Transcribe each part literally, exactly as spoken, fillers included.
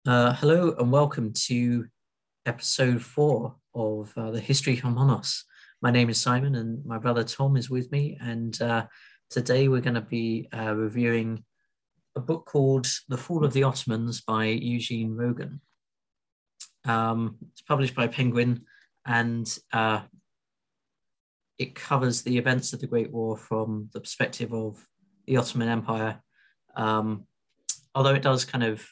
Uh, hello and welcome to episode four of uh, the History Homonos. My name is Simon and my brother Tom is with me. And uh, today we're going to be uh, reviewing a book called The Fall of the Ottomans by Eugene Rogan. Um, it's published by Penguin and uh, it covers the events of the Great War from the perspective of the Ottoman Empire. Um, although it does kind of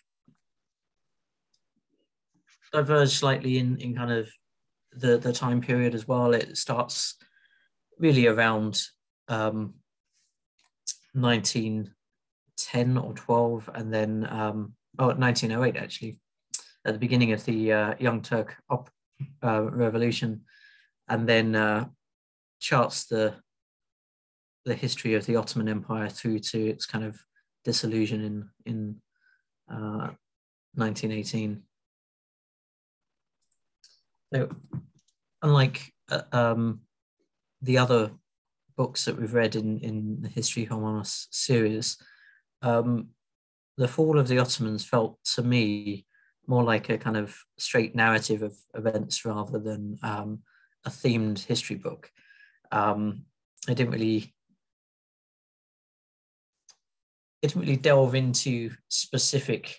diverge slightly in, in kind of the, the time period as well. It starts really around um, nineteen ten or twelve, and then, um, oh, nineteen oh eight actually, at the beginning of the uh, Young Turk op- uh, Revolution, and then uh, charts the the history of the Ottoman Empire through to its kind of dissolution in in uh, nineteen eighteen. So, unlike uh, um, the other books that we've read in, in the History Homonos series, um, The Fall of the Ottomans felt to me more like a kind of straight narrative of events rather than um, a themed history book. Um, I didn't really, it didn't really delve into specific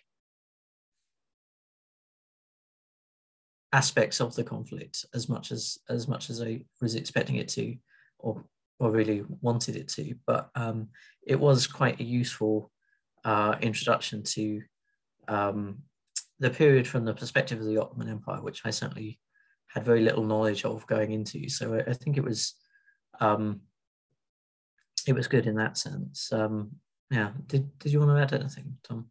aspects of the conflict as much as as much as I was expecting it to, or or really wanted it to. But um, it was quite a useful uh, introduction to um, the period from the perspective of the Ottoman Empire, which I certainly had very little knowledge of going into. So I, I think it was um, it was good in that sense. Um, yeah. Did Did you want to add anything, Tom?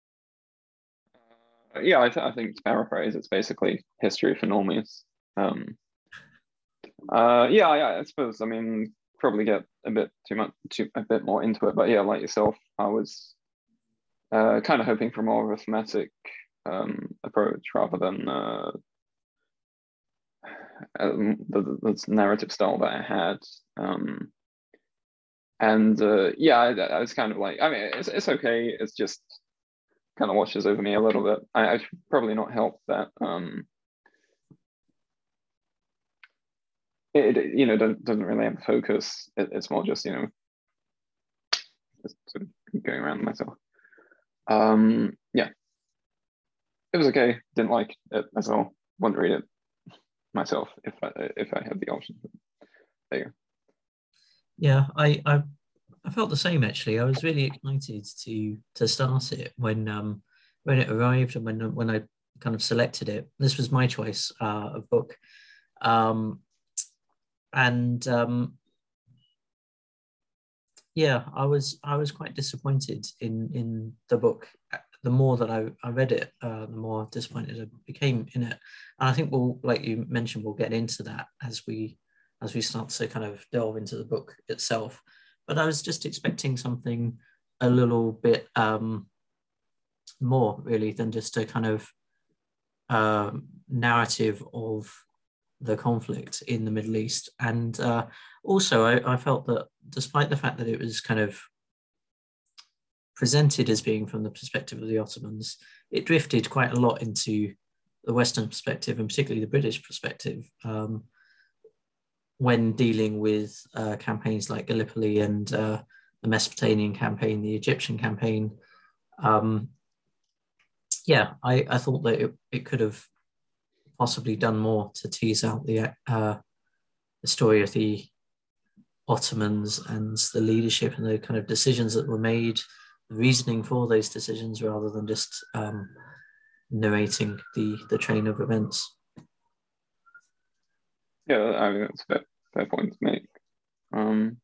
Uh, yeah, I, th- I think to paraphrase, it's basically history for normies. Um, uh, yeah, yeah, I suppose. I mean, probably get a bit too much, too, a bit more into it, but yeah, like yourself, I was uh, kind of hoping for more of a thematic um, approach rather than uh, um, the, the narrative style that I had. Um, and uh, yeah, I, I was kind of like, I mean, it's it's okay. It's just kind of washes over me a little bit. I, I should probably not help that. Um, it, it you know doesn't, doesn't really have a focus. It, it's more just you know just sort of going around myself. Um, yeah, it was okay. Didn't like it as well. Wouldn't read it myself if I if I had the option. There you go. Yeah, I, I I felt the same actually. I was really excited to to start it when um when it arrived and when when I kind of selected it. This was my choice uh, of book, um, and um, yeah, I was I was quite disappointed in in the book. The more that I, I read it, uh, the more disappointed I became in it. And I think we'll, like you mentioned, we'll get into that as we as we start to kind of delve into the book itself. But I was just expecting something a little bit um, more really than just a kind of uh, narrative of the conflict in the Middle East. And uh, also, I, I felt that despite the fact that it was kind of presented as being from the perspective of the Ottomans, it drifted quite a lot into the Western perspective and particularly the British perspective um, when dealing with uh, campaigns like Gallipoli and uh, the Mesopotamian campaign, the Egyptian campaign. Um, yeah, I, I thought that it, it could have possibly done more to tease out the, uh, the story of the Ottomans and the leadership and the kind of decisions that were made, the reasoning for those decisions, rather than just um, narrating the the train of events. Yeah, I mean that's a fair, fair point to make. Um,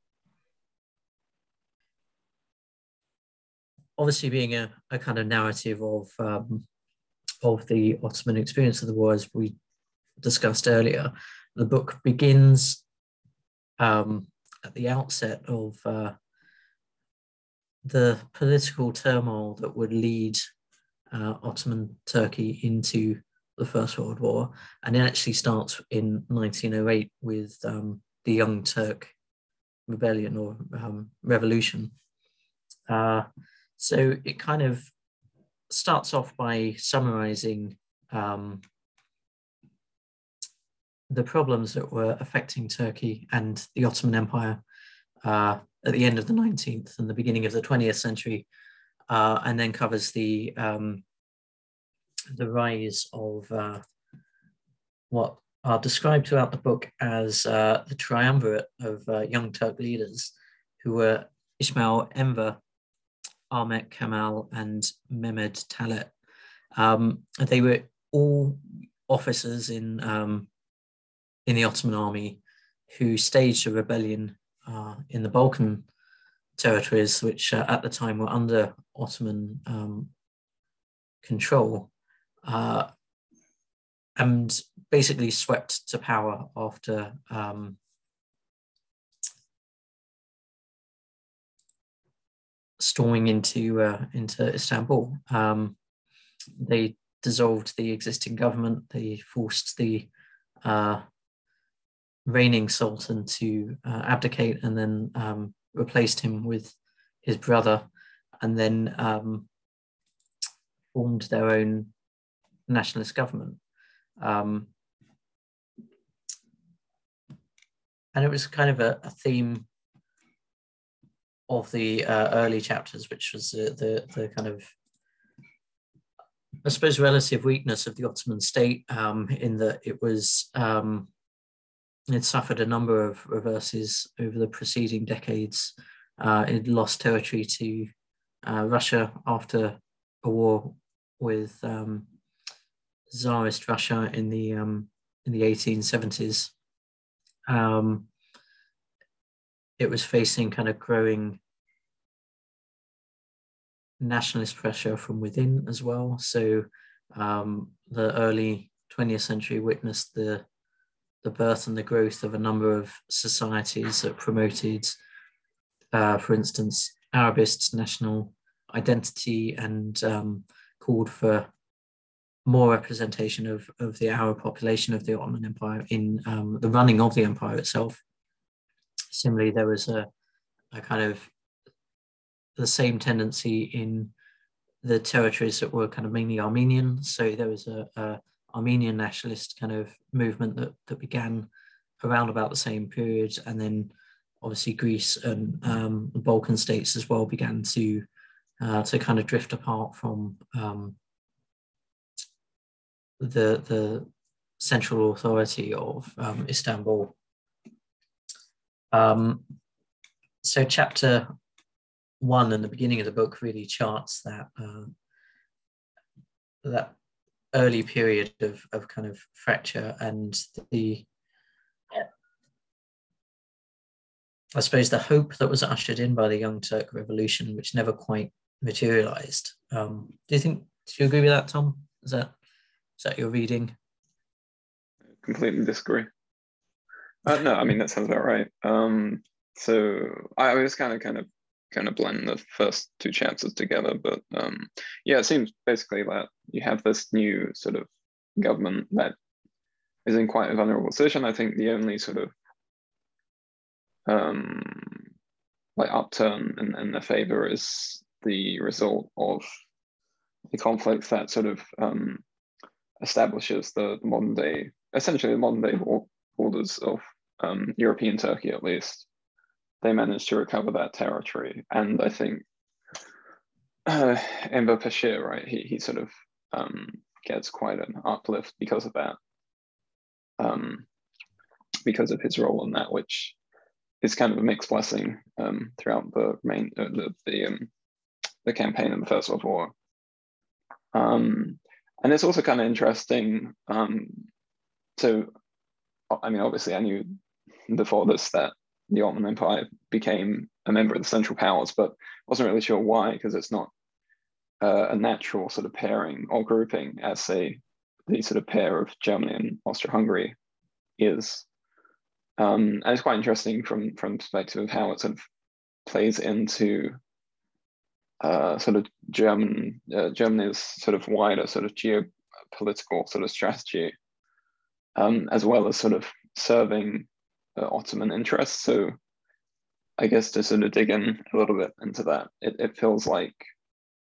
Obviously, being a, a kind of narrative of um, of the Ottoman experience of the war, as we discussed earlier, the book begins um, at the outset of uh, the political turmoil that would lead uh, Ottoman Turkey into the First World War, and it actually starts in nineteen oh eight with um, the Young Turk Rebellion or um, Revolution. Uh, so it kind of starts off by summarizing um, the problems that were affecting Turkey and the Ottoman Empire uh, at the end of the nineteenth and the beginning of the twentieth century, uh, and then covers the um, the rise of uh, what are described throughout the book as uh, the triumvirate of uh, young Turk leaders, who were Ismail Enver, Ahmet Kemal, and Mehmed Talat. Um, they were all officers in um, in the Ottoman army who staged a rebellion uh, in the Balkan territories, which uh, at the time were under Ottoman um, control, uh, and basically swept to power after um, storming into uh, into Istanbul. Um, they dissolved the existing government. They forced the uh, reigning sultan to uh, abdicate, and then um, replaced him with his brother, and then um, formed their own nationalist government. Um, and it was kind of a, a theme of the uh, early chapters, which was uh, the the kind of, I suppose, relative weakness of the Ottoman state, um, in that it was um, it suffered a number of reverses over the preceding decades. Uh, it lost territory to uh, Russia after a war with um, Tsarist Russia in the um, in the eighteen seventies. Um, it was facing kind of growing nationalist pressure from within as well. So um, the early twentieth century witnessed the the birth and the growth of a number of societies that promoted, uh, for instance, Arabist national identity, and um, called for more representation of, of the Arab population of the Ottoman Empire in um, the running of the empire itself. Similarly, there was a, a kind of the same tendency in the territories that were kind of mainly Armenian. So there was a, a Armenian nationalist kind of movement that, that began around about the same period, and then obviously Greece and um, the Balkan states as well began to uh, to kind of drift apart from um, the the central authority of um, Istanbul. Um, so chapter one and the beginning of the book really charts that uh, that early period of, of kind of fracture and the, I suppose, the hope that was ushered in by the Young Turk Revolution, which never quite materialized. Um, do you think, do you agree with that, Tom? Is that, is that your reading? Completely disagree. Uh, no, I mean, that sounds about right. Um, so I was kind of, kind of, kind of blend the first two chapters together, but um, yeah, it seems basically that you have this new sort of government that is in quite a vulnerable position. I think the only sort of um, like upturn in, in their favor is the result of the conflict that sort of um, establishes the, the modern day, essentially the modern day borders of um, European Turkey, at least. They managed to recover that territory, and I think uh, Enver Pasha, right, he he sort of um, gets quite an uplift because of that, um, because of his role in that, which is kind of a mixed blessing um, throughout the main uh, the the, um, the campaign in the First World War. Um, and it's also kind of interesting. Um, so, I mean, obviously, I knew before this that the Ottoman Empire became a member of the Central Powers, but wasn't really sure why, because it's not uh, a natural sort of pairing or grouping as, say, the sort of pair of Germany and Austria-Hungary is. Um, and it's quite interesting from, from the perspective of how it sort of plays into uh, sort of German uh, Germany's sort of wider sort of geopolitical sort of strategy, um, as well as sort of serving uh, Ottoman interests. So I guess to sort of dig in a little bit into that, it, it feels like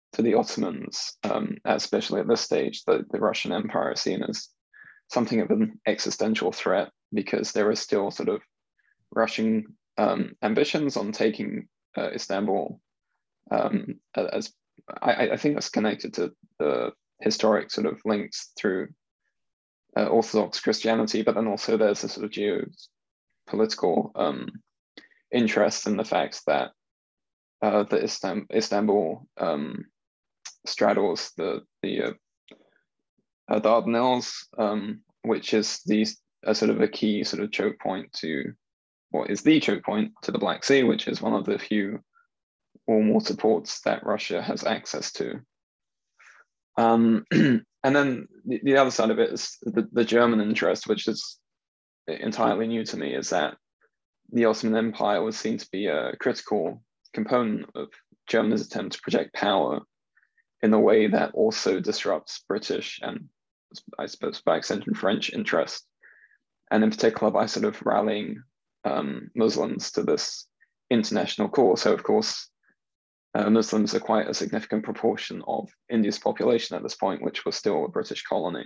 to the Ottomans, um, especially at this stage, the, the Russian Empire is seen as something of an existential threat, because there is still sort of Russian um, ambitions on taking uh, Istanbul, um, as I, I think that's connected to the historic sort of links through uh, Orthodox Christianity, but then also there's a sort of geopolitical um, interest in the fact that uh, the Istam- Istanbul um, straddles the the uh, uh, Dardanelles, um, which is the a sort of a key sort of choke point to what is the choke point to the Black Sea, which is one of the few warm water ports that Russia has access to. Um, and then the, the other side of it is the, the German interest, which is entirely new to me, is that the Ottoman Empire was seen to be a critical component of Germany's attempt to project power in a way that also disrupts British and, I suppose, by extension, French interest, and in particular by sort of rallying um, Muslims to this international cause. So, of course, uh, Muslims are quite a significant proportion of India's population at this point, which was still a British colony.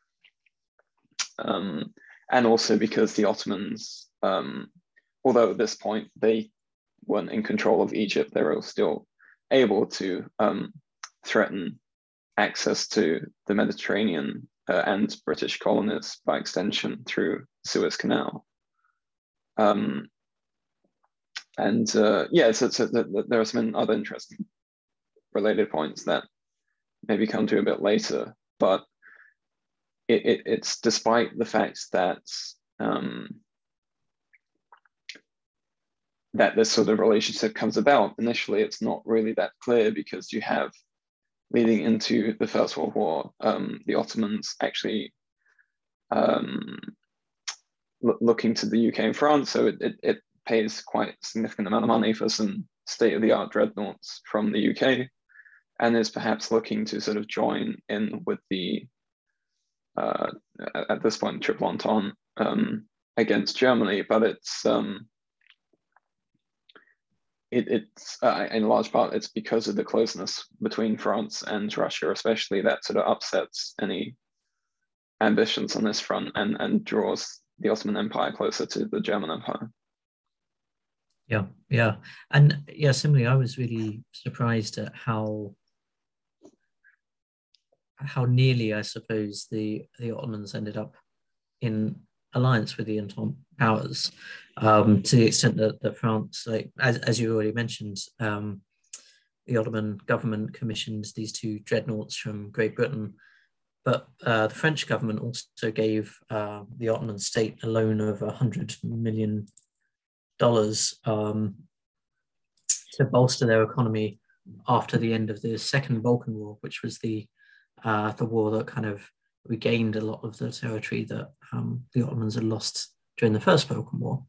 Um, and also because the Ottomans, um, although at this point they weren't in control of Egypt, they were still able to um, threaten access to the Mediterranean uh, and British colonies by extension through Suez Canal. Um, and uh, yeah, so, so the, there are some other interesting related points that maybe come to a bit later, but it, it, it's despite the fact that um, that this sort of relationship comes about. Initially, it's not really that clear, because you have, leading into the First World War, um, the Ottomans actually um, lo looking to the U K and France, so it, it, it pays quite a significant amount of money for some state-of-the-art dreadnoughts from the U K, and is perhaps looking to sort of join in with the, uh, at this point, Triple Entente um, against Germany, but it's, um, It, it's uh, in large part it's because of the closeness between France and Russia, especially, that sort of upsets any ambitions on this front and and draws the Ottoman Empire closer to the German Empire. Yeah, yeah, and yeah, similarly, I was really surprised at how how nearly, I suppose, the the Ottomans ended up in alliance with the Entente powers, um, to the extent that, that France, like as, as you already mentioned, um, the Ottoman government commissioned these two dreadnoughts from Great Britain, but uh, the French government also gave uh, the Ottoman state a loan of a hundred million dollars um, to bolster their economy after the end of the Second Balkan War, which was the uh, the war that kind of regained a lot of the territory that um, the Ottomans had lost during the First Balkan War.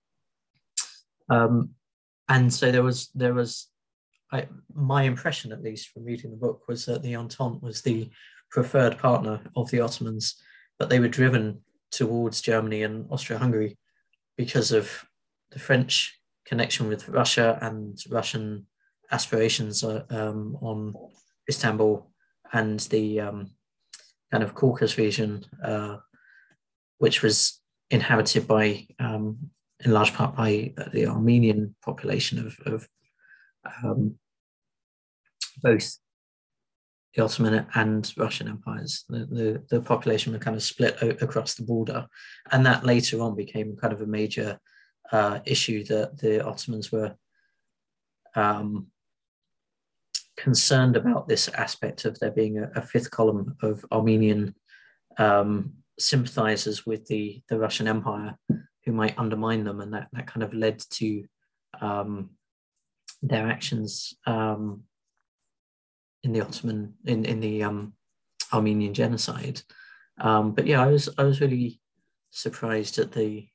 Um, and so there was, there was I, my impression, at least from reading the book, was that the Entente was the preferred partner of the Ottomans, but they were driven towards Germany and Austria-Hungary because of the French connection with Russia and Russian aspirations uh, um, on Istanbul and the um, kind of Caucasus region, uh, which was inhabited by, um, in large part, by the Armenian population of, of um, both the Ottoman and Russian empires. The, the, the population were kind of split across the border, and that later on became kind of a major uh, issue that the Ottomans were um, concerned about, this aspect of there being a, a fifth column of Armenian um, sympathizers with the, the Russian Empire who might undermine them, and that, that kind of led to um, their actions um, in the Ottoman, in, in the um, Armenian genocide. Um, but yeah, I was I was really surprised at the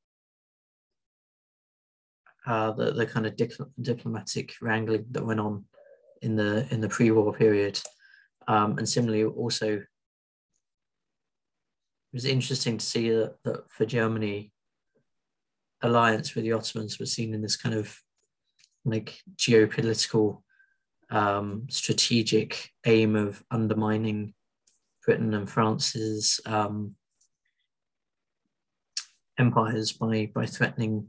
uh, the, the kind of dipl diplomatic wrangling that went on in the in the pre-war period, um, and similarly also it was interesting to see that, that for Germany, alliance with the Ottomans was seen in this kind of like geopolitical um, strategic aim of undermining Britain and France's um, empires by by threatening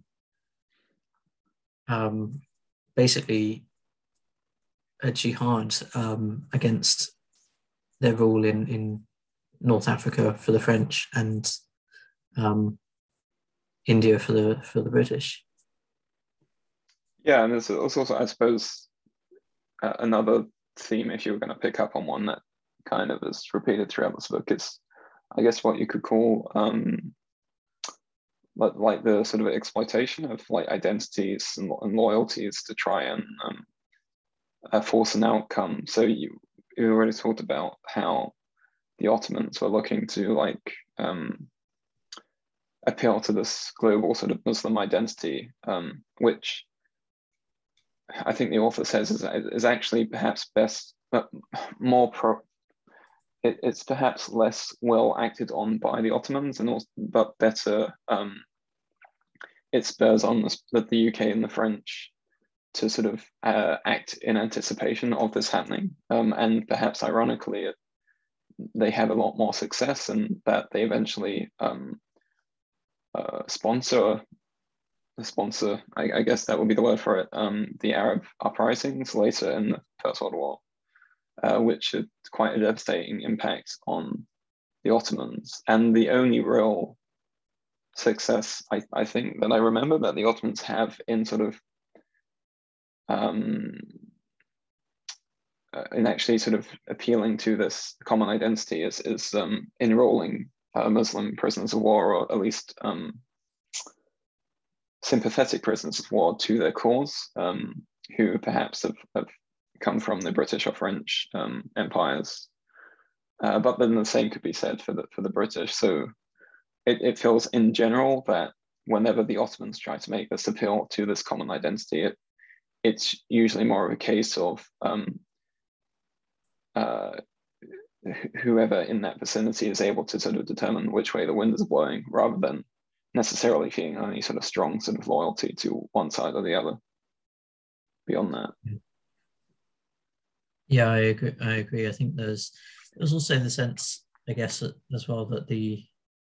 um, basically a jihad um, against their rule in, in North Africa for the French and um, India for the for the British. Yeah, and there's also, I suppose, uh, another theme, if you were going to pick up on one that kind of is repeated throughout this book, is, I guess, what you could call um, like, like the sort of exploitation of like identities and, and loyalties to try and um, uh, force an outcome. So you you already talked about how the Ottomans were looking to like um, appeal to this global sort of Muslim identity, um, which I think the author says is, is actually perhaps best, but more pro. It, it's perhaps less well acted on by the Ottomans, and also, but better. Um, it spurs on the, the U K and the French to sort of uh, act in anticipation of this happening, um, and perhaps ironically, it, they have a lot more success, and that they eventually um, uh, sponsor. sponsor, I, I guess that would be the word for it, um, the Arab uprisings later in the First World War, uh, which had quite a devastating impact on the Ottomans. And the only real success, I, I think, that I remember that the Ottomans have in sort of, um, uh, in actually sort of appealing to this common identity is, is um, enrolling uh, Muslim prisoners of war, or at least um, sympathetic prisoners of war to their cause, um, who perhaps have, have come from the British or French um, empires. Uh, but then the same could be said for the for the British. So it, it feels in general that whenever the Ottomans try to make this appeal to this common identity, it, it's usually more of a case of um, uh, whoever in that vicinity is able to sort of determine which way the wind is blowing, rather than necessarily feeling any sort of strong sort of loyalty to one side or the other beyond that. Yeah, I agree. I agree. I think there's there's also the sense, I guess, as well, that the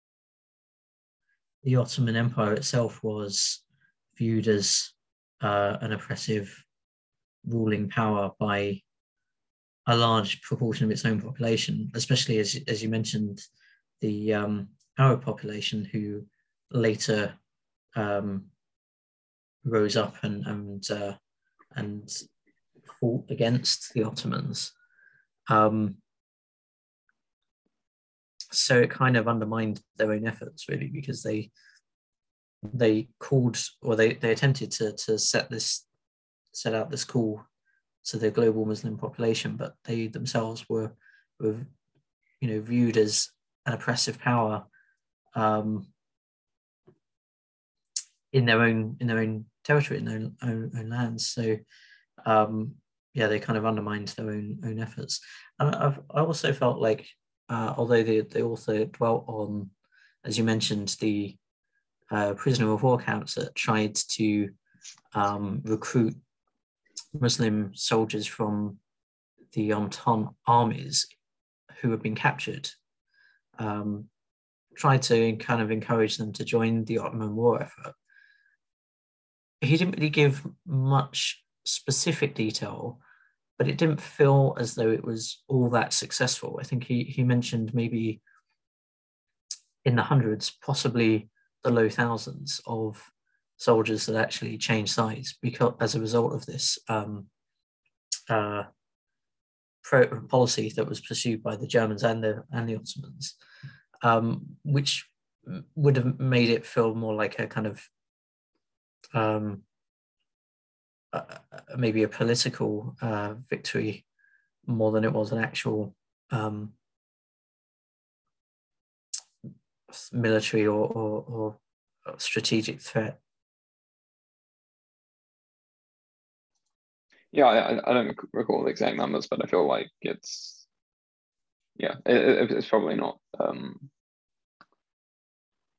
the Ottoman Empire itself was viewed as uh, an oppressive ruling power by a large proportion of its own population, especially as as you mentioned, the um, Arab population, who later um, rose up and and uh, and fought against the Ottomans. Um, so it kind of undermined their own efforts, really, because they they called, or they, they attempted to to set this set out this call to the global Muslim population, but they themselves were were you know viewed as an oppressive power um, in their own in their own territory, in their own, own, own lands. So um, yeah, they kind of undermined their own own efforts. And I've I also felt like, uh, although they they also dwelt on, as you mentioned, the uh, prisoner of war camps that tried to um, recruit Muslim soldiers from the Entente armies who had been captured, um, tried to kind of encourage them to join the Ottoman war effort. He didn't really give much specific detail, but it didn't feel as though it was all that successful. I think he, he mentioned maybe in the hundreds, possibly the low thousands of soldiers that actually changed sides because as a result of this um, uh, pro- policy that was pursued by the Germans and the and the Ottomans, um, which would have made it feel more like a kind of um, uh, maybe a political uh, victory more than it was an actual um, military or, or, or strategic threat. Yeah, I, I don't recall the exact numbers, but I feel like it's, yeah, it, it's probably not, um,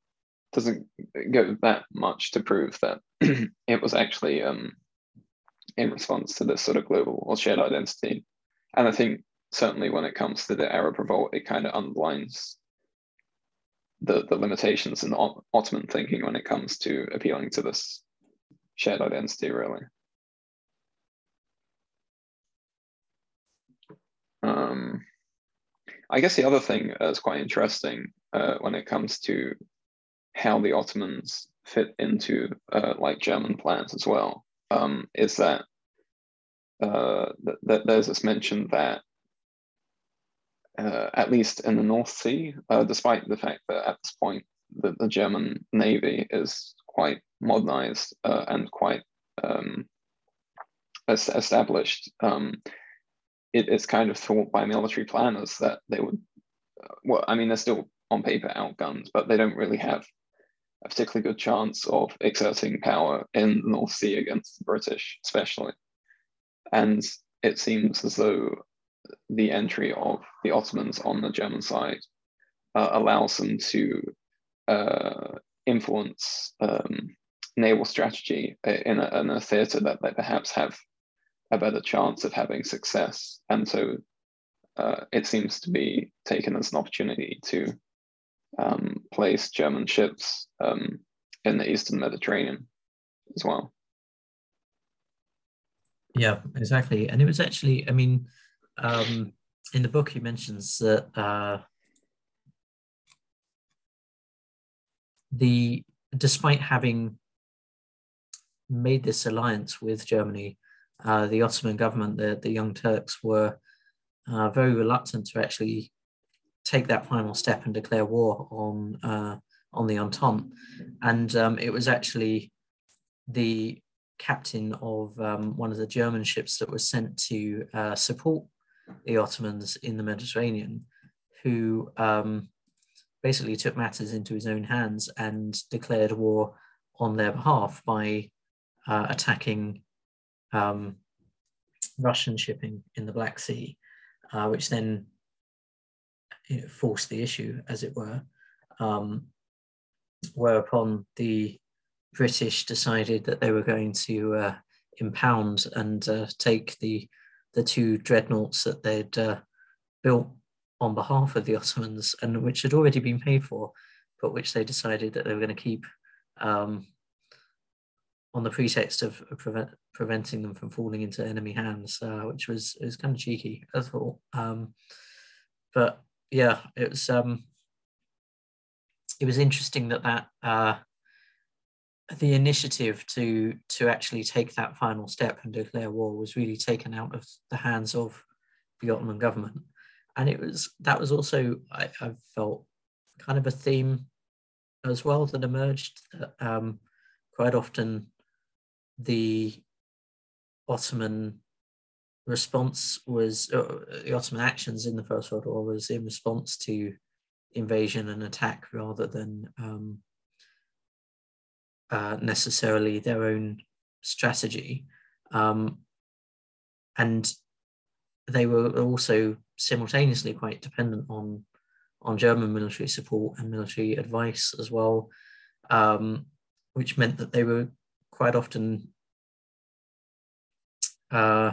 doesn't go that much to prove that it was actually um, in response to this sort of global or shared identity. And I think certainly when it comes to the Arab revolt, it kind of underlines the, the limitations in Ottoman thinking when it comes to appealing to this shared identity, really. Um, I guess the other thing that's quite interesting uh, when it comes to how the Ottomans fit into uh, like German plans as well, um, is that, uh, th th there's this mention that uh, at least in the North Sea, uh, despite the fact that at this point the, the German Navy is quite modernized uh, and quite um, established, um, it, it's kind of thought by military planners that they would, uh, well, I mean, they're still on paper outgunned, but they don't really have a particularly good chance of exerting power in the North Sea against the British, especially. And it seems as though the entry of the Ottomans on the German side uh, allows them to uh, influence um, naval strategy in a, in a theatre that they perhaps have a better chance of having success. And so uh, it seems to be taken as an opportunity to um, place German ships um, in the Eastern Mediterranean as well. Yeah, exactly. And it was actually, I mean, um, in the book he mentions that uh, the despite having made this alliance with Germany, uh, the Ottoman government, the, the Young Turks, were uh, very reluctant to actually take that final step and declare war on uh, on the Entente. And um, it was actually the captain of um, one of the German ships that was sent to uh, support the Ottomans in the Mediterranean, who um, basically took matters into his own hands and declared war on their behalf by uh, attacking um, Russian shipping in the Black Sea, uh, which then, you know, forced the issue, as it were, um, whereupon the British decided that they were going to uh, impound and uh, take the the two dreadnoughts that they'd uh, built on behalf of the Ottomans and which had already been paid for, but which they decided that they were going to keep um, on the pretext of prevent, preventing them from falling into enemy hands, uh, which was, was kind of cheeky, I thought. Um, but yeah, it was um, it was interesting that that uh, the initiative to to actually take that final step and declare war was really taken out of the hands of the Ottoman government, and it was that was also I, I felt kind of a theme as well that emerged. That um, quite often the Ottoman response was uh, the Ottoman actions in the First World War was in response to invasion and attack rather than um, uh, necessarily their own strategy, um, and they were also simultaneously quite dependent on on German military support and military advice as well, um, which meant that they were quite often uh,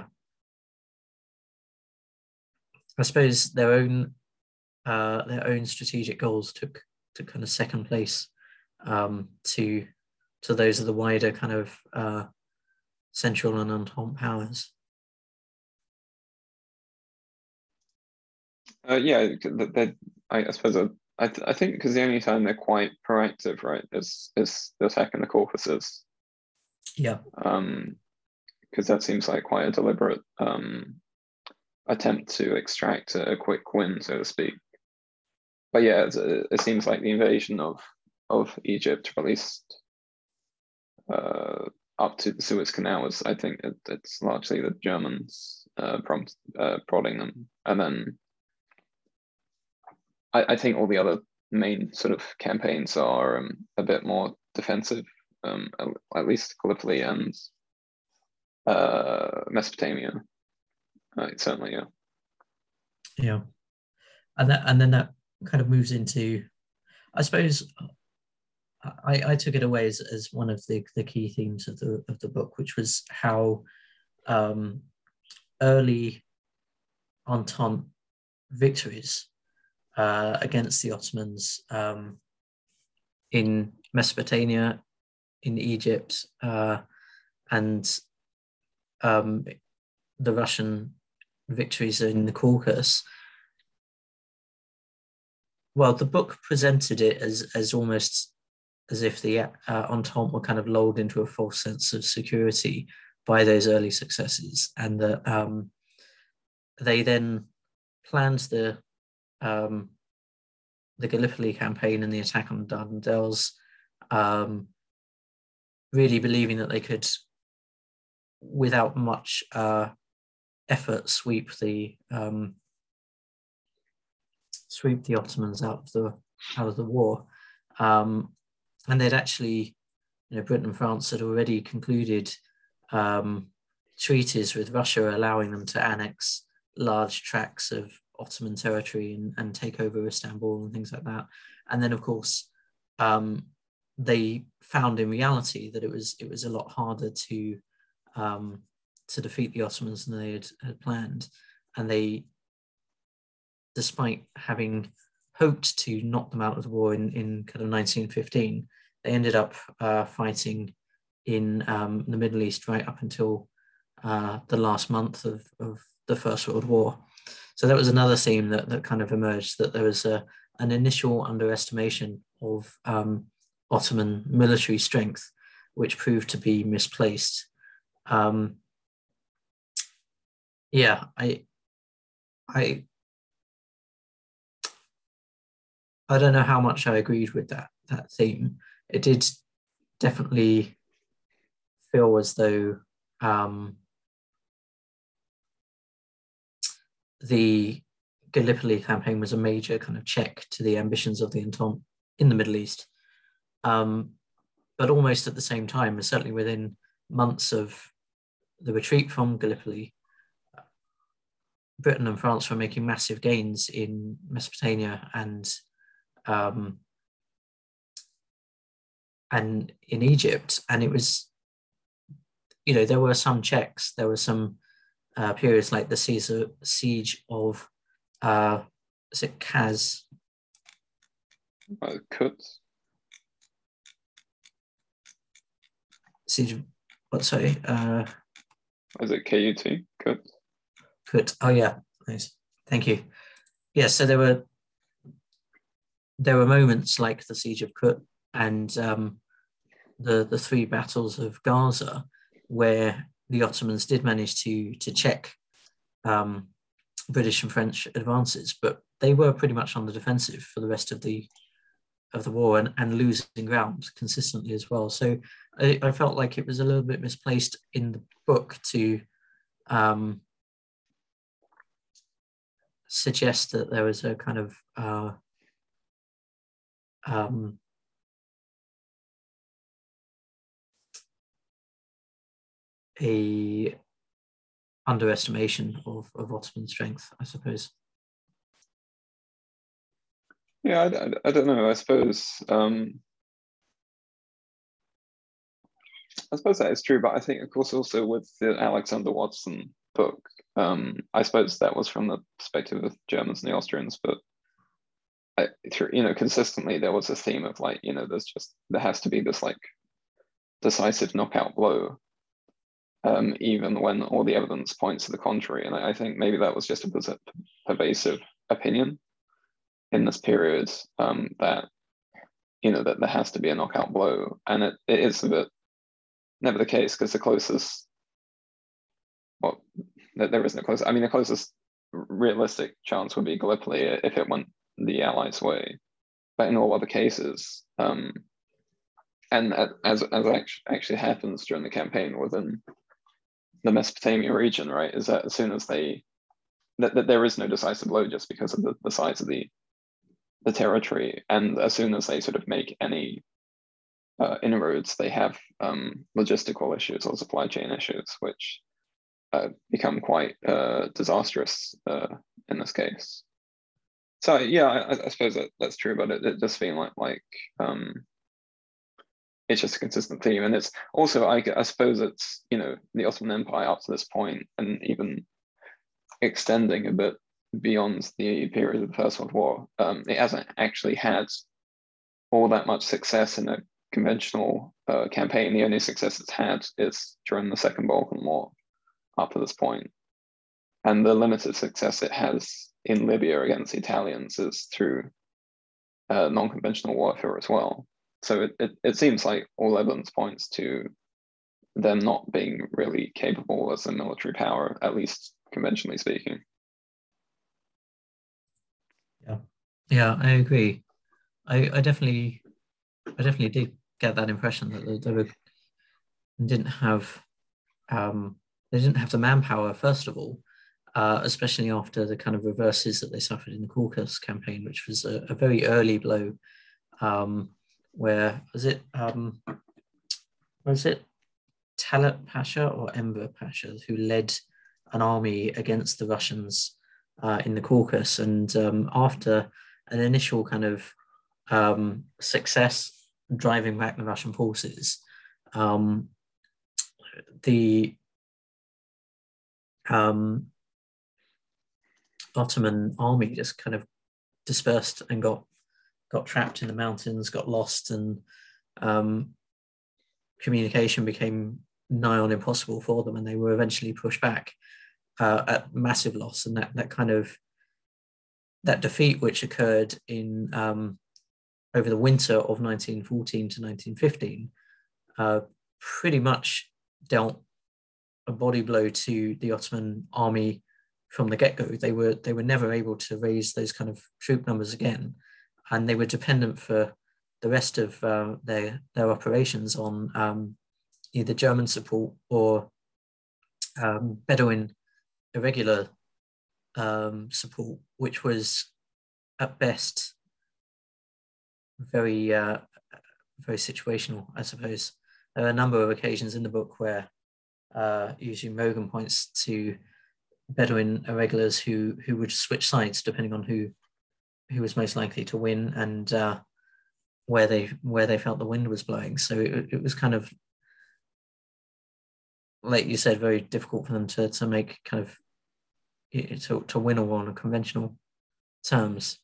I suppose their own uh, their own strategic goals took took kind of second place um, to to those of the wider kind of uh, Central and Entente powers. Uh, yeah, that I, I suppose I, I, th I think because the only time they're quite proactive, right, is is the attack in the Caucasus. Yeah. Um, because that seems like quite a deliberate um attempt to extract a, a quick win, so to speak. But yeah, it, it seems like the invasion of of Egypt, or at least uh, up to the Suez Canal, was I think it, it's largely the Germans uh, prompt uh, prodding them, and then I, I think all the other main sort of campaigns are um, a bit more defensive, um, at, at least Gallipoli and uh, Mesopotamia. Uh, certainly, yeah. Yeah, and that and then that kind of moves into, I suppose, I, I took it away as, as one of the, the key themes of the of the book, which was how um, early Entente victories uh, against the Ottomans um, in Mesopotamia, in Egypt, uh, and um, the Russian victories in the Caucasus. Well, the book presented it as as almost as if the uh, Entente were kind of lulled into a false sense of security by those early successes, and that um, they then planned the um, the Gallipoli campaign and the attack on the Dardanelles, um, really believing that they could, without much uh, effort, sweep the um, sweep the Ottomans out of the out of the war. Um, and they'd actually, you know, Britain and France had already concluded um, treaties with Russia allowing them to annex large tracts of Ottoman territory and, and take over Istanbul and things like that. And then, of course, um, they found in reality that it was it was a lot harder to um, to defeat the Ottomans than they had, had planned, and they, despite having hoped to knock them out of the war in, in kind of nineteen fifteen, they ended up uh, fighting in um, the Middle East right up until uh, the last month of, of the First World War. So that was another theme that, that kind of emerged, that there was a, an initial underestimation of um, Ottoman military strength, which proved to be misplaced. Um, yeah, I, I, I don't know how much I agreed with that that theme. It did definitely feel as though um, the Gallipoli campaign was a major kind of check to the ambitions of the Entente in the Middle East. Um, but almost at the same time, and certainly within months of the retreat from Gallipoli, Britain and France were making massive gains in Mesopotamia and um, and in Egypt. And it was, you know, there were some checks, there were some uh, periods like the Caesar, siege of, uh, is it Kaz? Uh, Kut. Siege of, what, sorry? Uh, Is it K U T? Kut. Kut. Oh yeah, nice. Thank you. Yeah, so there were there were moments like the siege of Kut and um, the the three battles of Gaza, where the Ottomans did manage to to check um, British and French advances, but they were pretty much on the defensive for the rest of the of the war and, and losing ground consistently as well. So I, I felt like it was a little bit misplaced in the book to um, suggest that there was a kind of uh, um, a underestimation of, of Ottoman strength, I suppose. Yeah, I, I, I don't know. I suppose um, I suppose that is true, but I think, of course, also with the Alexander Watson book, um, I suppose that was from the perspective of the Germans and the Austrians, but I, through, you know, consistently there was a theme of like, you know, there's just there has to be this like decisive knockout blow, um, even when all the evidence points to the contrary. And I, I think maybe that was just a pervasive opinion in this period, um, that, you know, that there has to be a knockout blow, and it, it is a bit never the case, because the closest, well, there isn't a close. I mean, the closest realistic chance would be Gallipoli if it went the Allies' way, but in all other cases, um, and as as actually happens during the campaign within the Mesopotamia region, right, is that as soon as they that, that there is no decisive blow just because of the, the size of the the territory, and as soon as they sort of make any uh, inroads, they have um, logistical issues or supply chain issues, which uh, become quite uh, disastrous uh, in this case. So yeah, I, I suppose that that's true, but it, it does feel like like um, it's just a consistent theme. And it's also, I, I suppose it's, you know, the Ottoman Empire up to this point, and even extending a bit beyond the period of the First World War, um, it hasn't actually had all that much success in a conventional uh, campaign. The only success it's had is during the Second Balkan War up to this point. And the limited success it has in Libya against the Italians is through uh, non-conventional warfare as well. So it, it, it seems like all evidence points to them not being really capable as a military power, at least conventionally speaking. Yeah, yeah, I agree. I, I definitely, I definitely did get that impression that they were didn't have, um, they didn't have the manpower first of all, uh, especially after the kind of reverses that they suffered in the Caucasus campaign, which was a, a very early blow. Um, where was it? Um, was it Talat Pasha or Enver Pasha who led an army against the Russians uh, in the Caucasus? And um, after an initial kind of um, success driving back the Russian forces, um, the um, Ottoman army just kind of dispersed and got got trapped in the mountains, got lost, and um, communication became nigh on impossible for them, and they were eventually pushed back uh, at massive loss. And that that kind of that defeat, which occurred in um, over the winter of nineteen fourteen to nineteen fifteen, uh, pretty much dealt a body blow to the Ottoman army from the get-go. They were they were never able to raise those kind of troop numbers again, and they were dependent for the rest of uh, their their operations on um, either German support or um, Bedouin irregular um, support, which was at best very uh, very situational, I suppose. There are a number of occasions in the book where uh, usually Mogan points to Bedouin irregulars who who would switch sides depending on who who was most likely to win and uh, where they where they felt the wind was blowing. So it, it was kind of, like you said, very difficult for them to to make kind of to to win a war on conventional terms.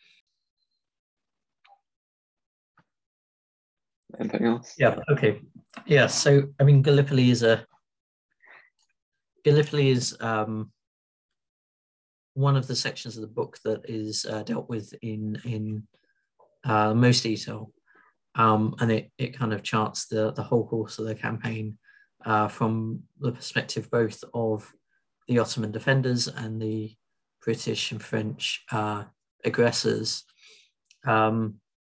Anything else? Yeah. Okay. Yeah. So I mean, Gallipoli is a Gallipoli is um, one of the sections of the book that is uh, dealt with in in uh, most detail, um, and it it kind of charts the the whole course of the campaign uh, from the perspective both of the Ottoman defenders and the British and French uh, aggressors. Um,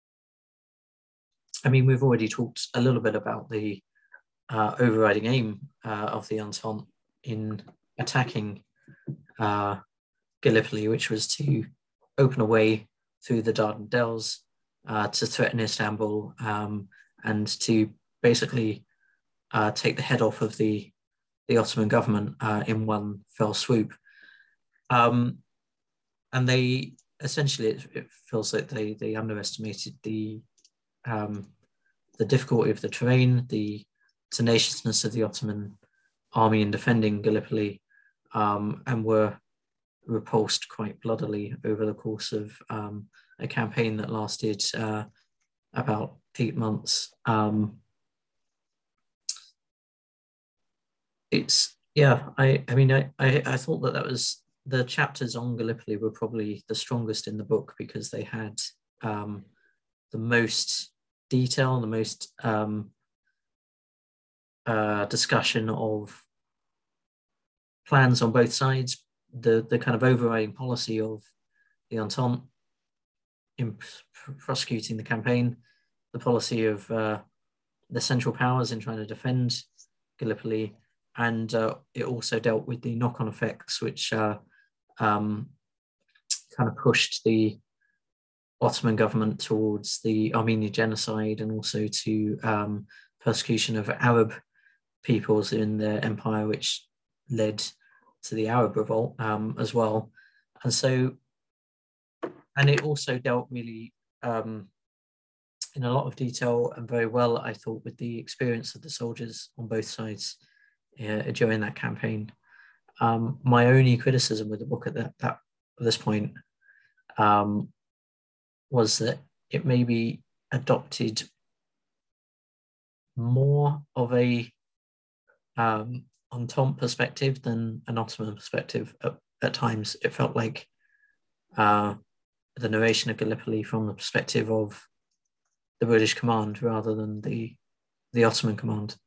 I mean, we've already talked a little bit about the uh, overriding aim uh, of the Entente in attacking uh, Gallipoli, which was to open a way through the Dardanelles uh, to threaten Istanbul um, and to basically uh, take the head off of the, the Ottoman government uh, in one fell swoop. Um, and they essentially, it, it feels like they, they underestimated the um, the difficulty of the terrain, the tenaciousness of the Ottoman army in defending Gallipoli, um, and were repulsed quite bloodily over the course of um, a campaign that lasted uh, about eight months. Um, it's, yeah, I, I mean, I, I, I thought that that was, the chapters on Gallipoli were probably the strongest in the book because they had um, the most detail, the most um, uh, discussion of plans on both sides, the, the kind of overriding policy of the Entente in prosecuting the campaign, the policy of uh, the Central Powers in trying to defend Gallipoli, and uh, it also dealt with the knock-on effects, which uh, um, kind of pushed the Ottoman government towards the Armenian genocide and also to um, persecution of Arab peoples in their empire, which led to the Arab revolt um, as well. And so, and it also dealt really, um, in a lot of detail and very well, I thought, with the experience of the soldiers on both sides uh, during that campaign. Um, my only criticism with the book at that, that at this point um, was that it maybe adopted more of a um, Entente perspective than an Ottoman perspective. At, at times, it felt like uh, the narration of Gallipoli from the perspective of the British command rather than the the Ottoman command.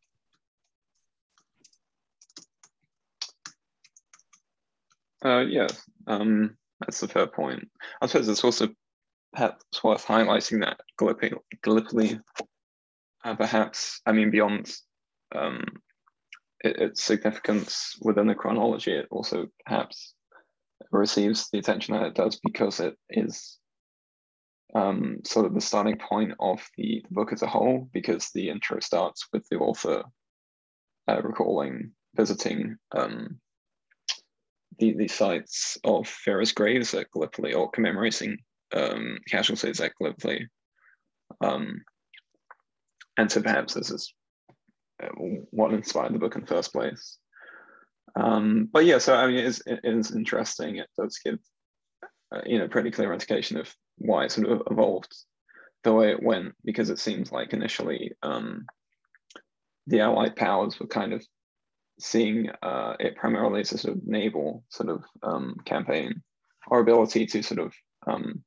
Uh, yeah, um, that's a fair point. I suppose it's also perhaps worth highlighting that Gallipoli, Gallipoli uh, perhaps, I mean, beyond um, it, its significance within the chronology, it also perhaps receives the attention that it does because it is um, sort of the starting point of the, the book as a whole, because the intro starts with the author uh, recalling visiting um, the, the sites of pharaohs' graves at Gallipoli, or commemorating um, casualties at Gallipoli. Um, and so perhaps this is what inspired the book in the first place. Um, but yeah, so I mean, it is, it is interesting. It does give, uh, you know, pretty clear indication of why it sort of evolved the way it went, because it seems like initially um, the Allied powers were kind of seeing uh, it primarily as a sort of naval sort of um, campaign, or ability to sort of um,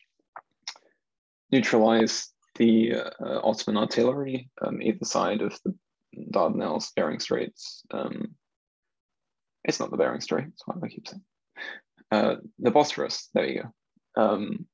neutralize the uh, Ottoman artillery um, either side of the Dardanelles, Bering Straits. Um, it's not the Bering Straits, what do I keep saying? Uh, the Bosphorus, there you go. Um,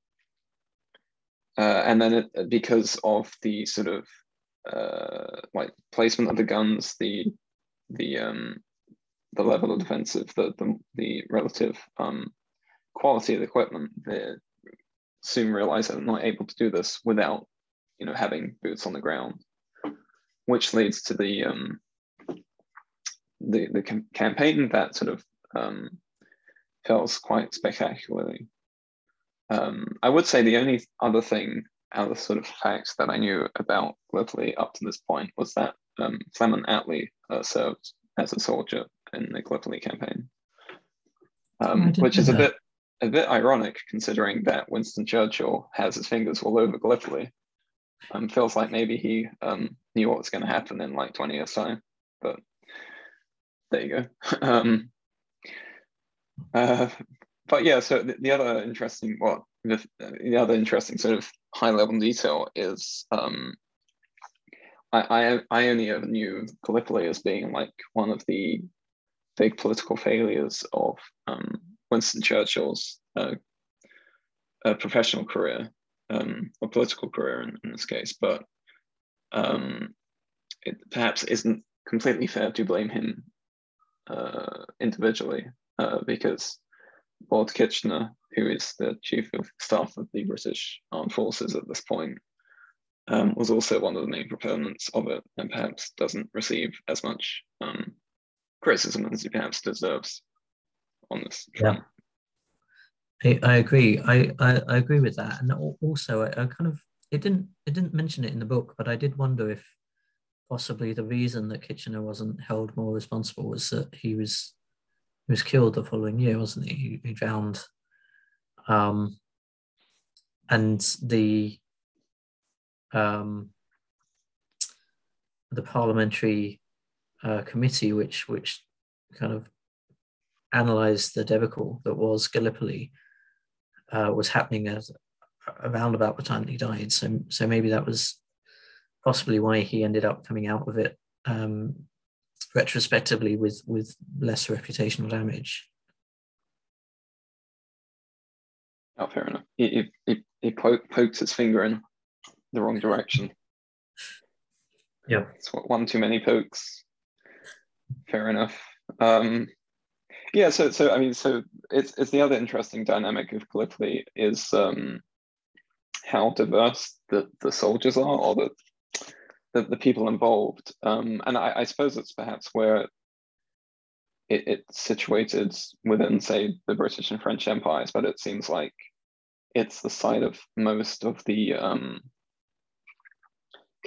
uh, and then it, because of the sort of uh, like placement of the guns, the the um, the level of defensive, the the, the relative um, quality of the equipment, they soon realize that they're not able to do this without, you know, having boots on the ground, which leads to the um, the the cam campaign that sort of um, fails quite spectacularly. Um, I would say the only other thing out of sort of facts that I knew about Gallipoli up to this point was that um, Clement Attlee uh, served as a soldier in the Gallipoli campaign, um, oh, which is a that. bit a bit ironic considering that Winston Churchill has his fingers all over Gallipoli. Um, feels like maybe he um, knew what was going to happen in like twenty years time, but there you go. um, uh, but yeah, so the, the other interesting, well, the, the other interesting sort of high level detail is um, I, I I only ever knew Gallipoli as being like one of the big political failures of um, Winston Churchill's uh, uh, professional career, um, or political career in, in this case, but um, it perhaps isn't completely fair to blame him uh, individually, uh, because Lord Kitchener, who is the chief of staff of the British Armed Forces at this point, um, was also one of the main proponents of it, and perhaps doesn't receive as much um, criticism as he perhaps deserves on this front. Yeah, I, I agree. I, I, I agree with that, and also I, I kind of it didn't it didn't mention it in the book, but I did wonder if possibly the reason that Kitchener wasn't held more responsible was that he was he was killed the following year, wasn't he? He, he drowned, um, and the um, the parliamentary uh, committee, which which kind of analysed the debacle that was Gallipoli, uh, was happening as around about the time that he died. So so maybe that was possibly why he ended up coming out of it um, retrospectively with with less reputational damage. Oh, fair enough. He, he, he poked his finger in the wrong direction. Yeah, it's one too many pokes. Fair enough. Um, yeah, so so I mean, so it's it's the other interesting dynamic of Gallipoli is um, how diverse the the soldiers are, or the the, the people involved, um, and I, I suppose it's perhaps where it, it's situated within, say, the British and French empires, but it seems like it's the site of most of the um,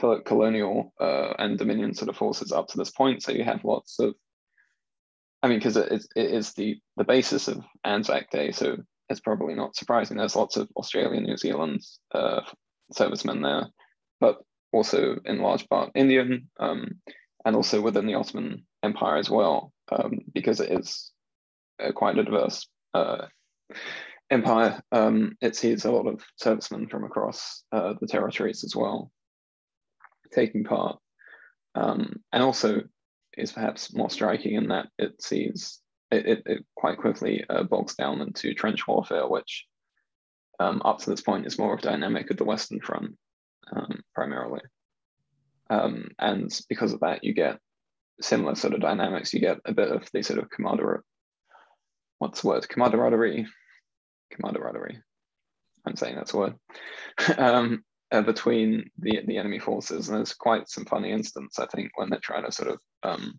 colonial uh, and dominion sort of forces up to this point. So you have lots of, I mean, because it, it is the the basis of Anzac Day, so it's probably not surprising. There's lots of Australian, New Zealand uh, servicemen there, but also in large part Indian, um, and also within the Ottoman Empire as well, um, because it is uh, quite a diverse uh, empire. Um, it sees a lot of servicemen from across uh, the territories as well taking part, um, and also is perhaps more striking in that it sees it, it, it quite quickly uh, bogs down into trench warfare, which um, up to this point is more of a dynamic of the Western Front um, primarily. Um, and because of that, you get similar sort of dynamics. You get a bit of the sort of camaraderie, what's the word? Camaraderie, camaraderie. I'm saying that's a word. um, uh, between the the enemy forces, and there's quite some funny instance, I think, when they're trying to sort of um,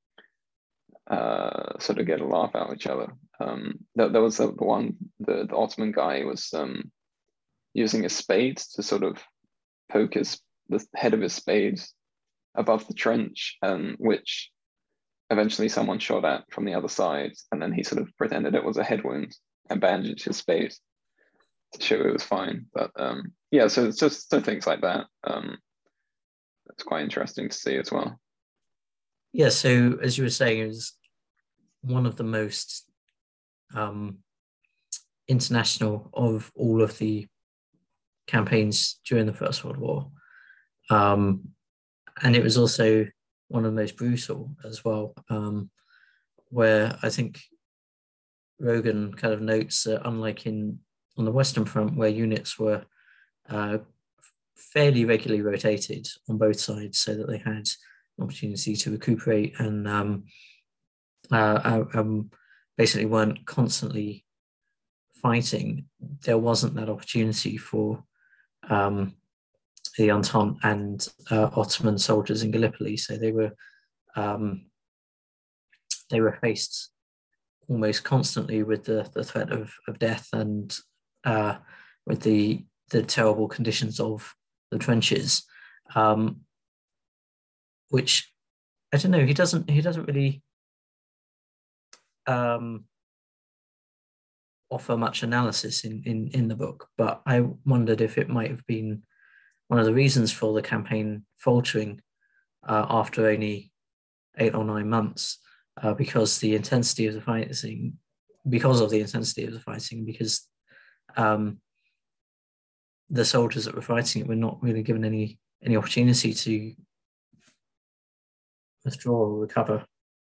uh, sort of get a laugh out of each other. Um, there, there was the, the one, the, the Ottoman guy was um, using a spade to sort of poke his the head of his spade above the trench, um, which eventually someone shot at from the other side, and then he sort of pretended it was a head wound and bandaged his spade to show it was fine. But um, yeah, so it's just so things like that. Um, it's quite interesting to see as well. Yeah, so as you were saying, it was one of the most um, international of all of the campaigns during the First World War. Um, and it was also one of the most brutal as well, um, where I think Rogan kind of notes that unlike in on the Western Front, where units were uh, fairly regularly rotated on both sides so that they had an opportunity to recuperate and um, uh, um, basically weren't constantly fighting, there wasn't that opportunity for um, the Entente and uh, Ottoman soldiers in Gallipoli. So they were um, they were faced almost constantly with the, the threat of, of death and uh, with the the terrible conditions of the trenches, um, which I don't know. He doesn't he doesn't really um, offer much analysis in, in in the book, but I wondered if it might have been one of the reasons for the campaign faltering uh, after only eight or nine months, uh, because the intensity of the fighting, because of the intensity of the fighting, because um, the soldiers that were fighting it were not really given any any opportunity to withdraw or recover.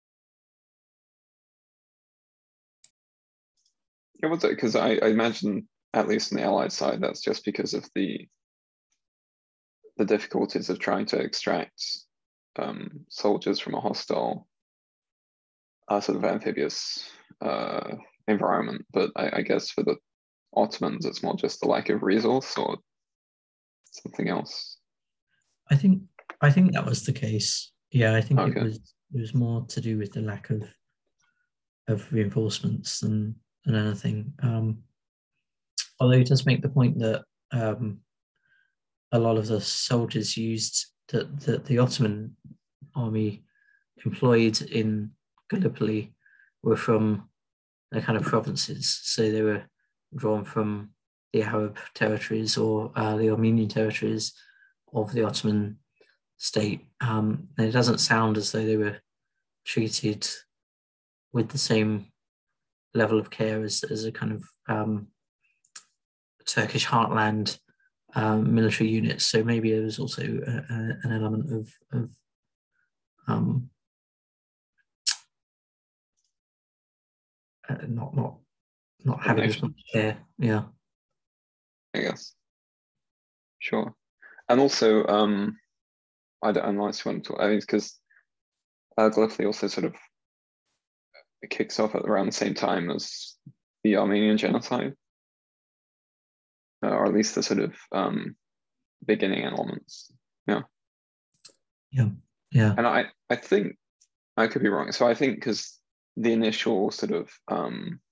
Yeah, was it? Because I, I imagine, at least on the Allied side, that's just because of the the difficulties of trying to extract um, soldiers from a hostile uh, sort of amphibious uh, environment. But I, I guess for the Ottomans, it's more just the lack of resource or something else. I think I think that was the case. Yeah, I think Okay. it was it was more to do with the lack of of reinforcements than than anything. Um, although he does make the point that um, a lot of the soldiers used that the, the Ottoman army employed in Gallipoli were from the kind of provinces, so they were drawn from the Arab territories or uh, the Armenian territories of the Ottoman state. Um, and it doesn't sound as though they were treated with the same level of care as, as a kind of um, Turkish heartland um, military units. So maybe there was also a, a, an element of, of um, uh, not not not having as much care. Yeah, I guess. Sure. And also, um, I don't know if you want to talk, I mean, because uh, Gallipoli also sort of it kicks off at around the same time as the Armenian genocide, uh, or at least the sort of um, beginning elements. Yeah. yeah, yeah. And I, I think I could be wrong. So I think because the initial sort of um,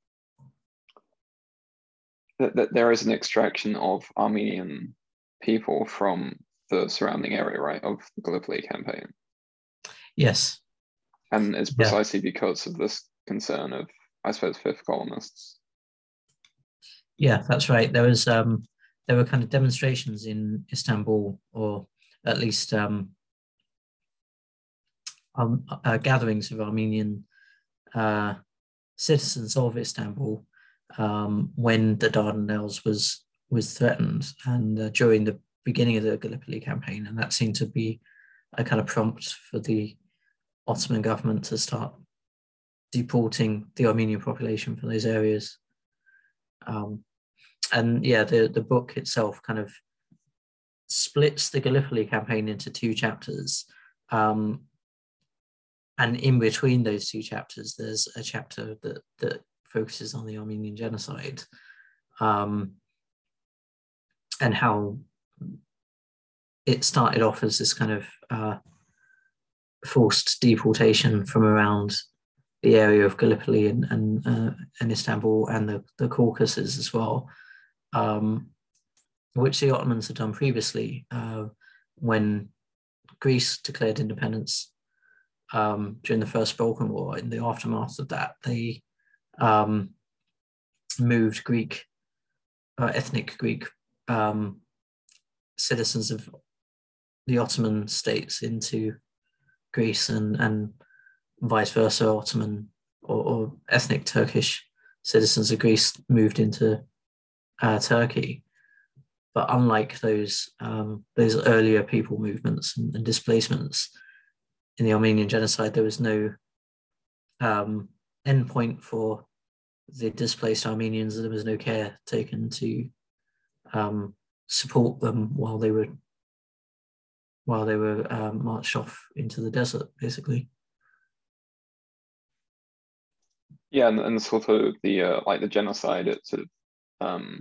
that, that there is an extraction of Armenian people from the surrounding area, right, of the Gallipoli campaign. Yes. And it's Yeah. precisely because of this concern of, I suppose, fifth columnists. Yeah, that's right. There was um, there were kind of demonstrations in Istanbul, or at least um, um, uh, gatherings of Armenian uh, citizens of Istanbul um, when the Dardanelles was was threatened, and uh, during the beginning of the Gallipoli campaign, and that seemed to be a kind of prompt for the Ottoman government to start deporting the Armenian population from those areas. Um, and yeah, the, the book itself kind of splits the Gallipoli campaign into two chapters. Um, and in between those two chapters, there's a chapter that, that focuses on the Armenian genocide um, and how it started off as this kind of uh, forced deportation from around the area of Gallipoli and and, uh, and Istanbul and the, the Caucasus as well, um, which the Ottomans had done previously uh, when Greece declared independence um, during the First Balkan War. In the aftermath of that, they um, moved Greek, uh, ethnic Greek um, citizens of the Ottoman states into Greece, and, and vice versa, Ottoman or, or ethnic Turkish citizens of Greece moved into uh, Turkey. But unlike those um, those earlier people movements and, and displacements in the Armenian genocide, there was no um, endpoint for the displaced Armenians. There was no care taken to um, support them while they were while they were um, marched off into the desert, basically. Yeah, and, and sort of the uh, like the genocide, it sort of um,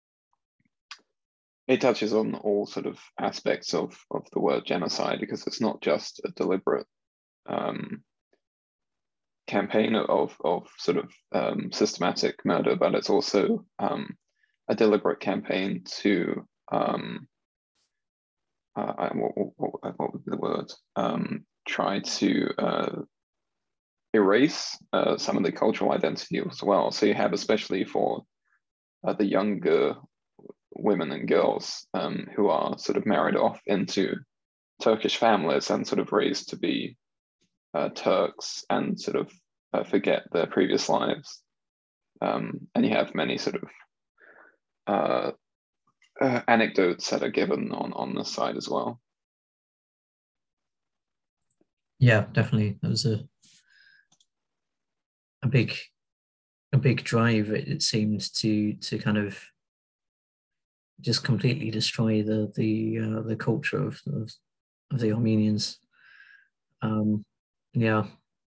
it touches on all sort of aspects of of the word genocide, because it's not just a deliberate um, campaign of of sort of um, systematic murder, but it's also um, a deliberate campaign to um, uh, what, what, what was the word? Um, try to uh, erase uh, some of the cultural identity as well. So you have, especially for uh, the younger women and girls um, who are sort of married off into Turkish families and sort of raised to be uh, Turks and sort of uh, forget their previous lives. Um, and you have many sort of uh, uh, anecdotes that are given on, on this side as well. Yeah, definitely. That was a a big a big drive, it, it seemed, to to kind of just completely destroy the the uh, the culture of, of of the Armenians. Um, yeah.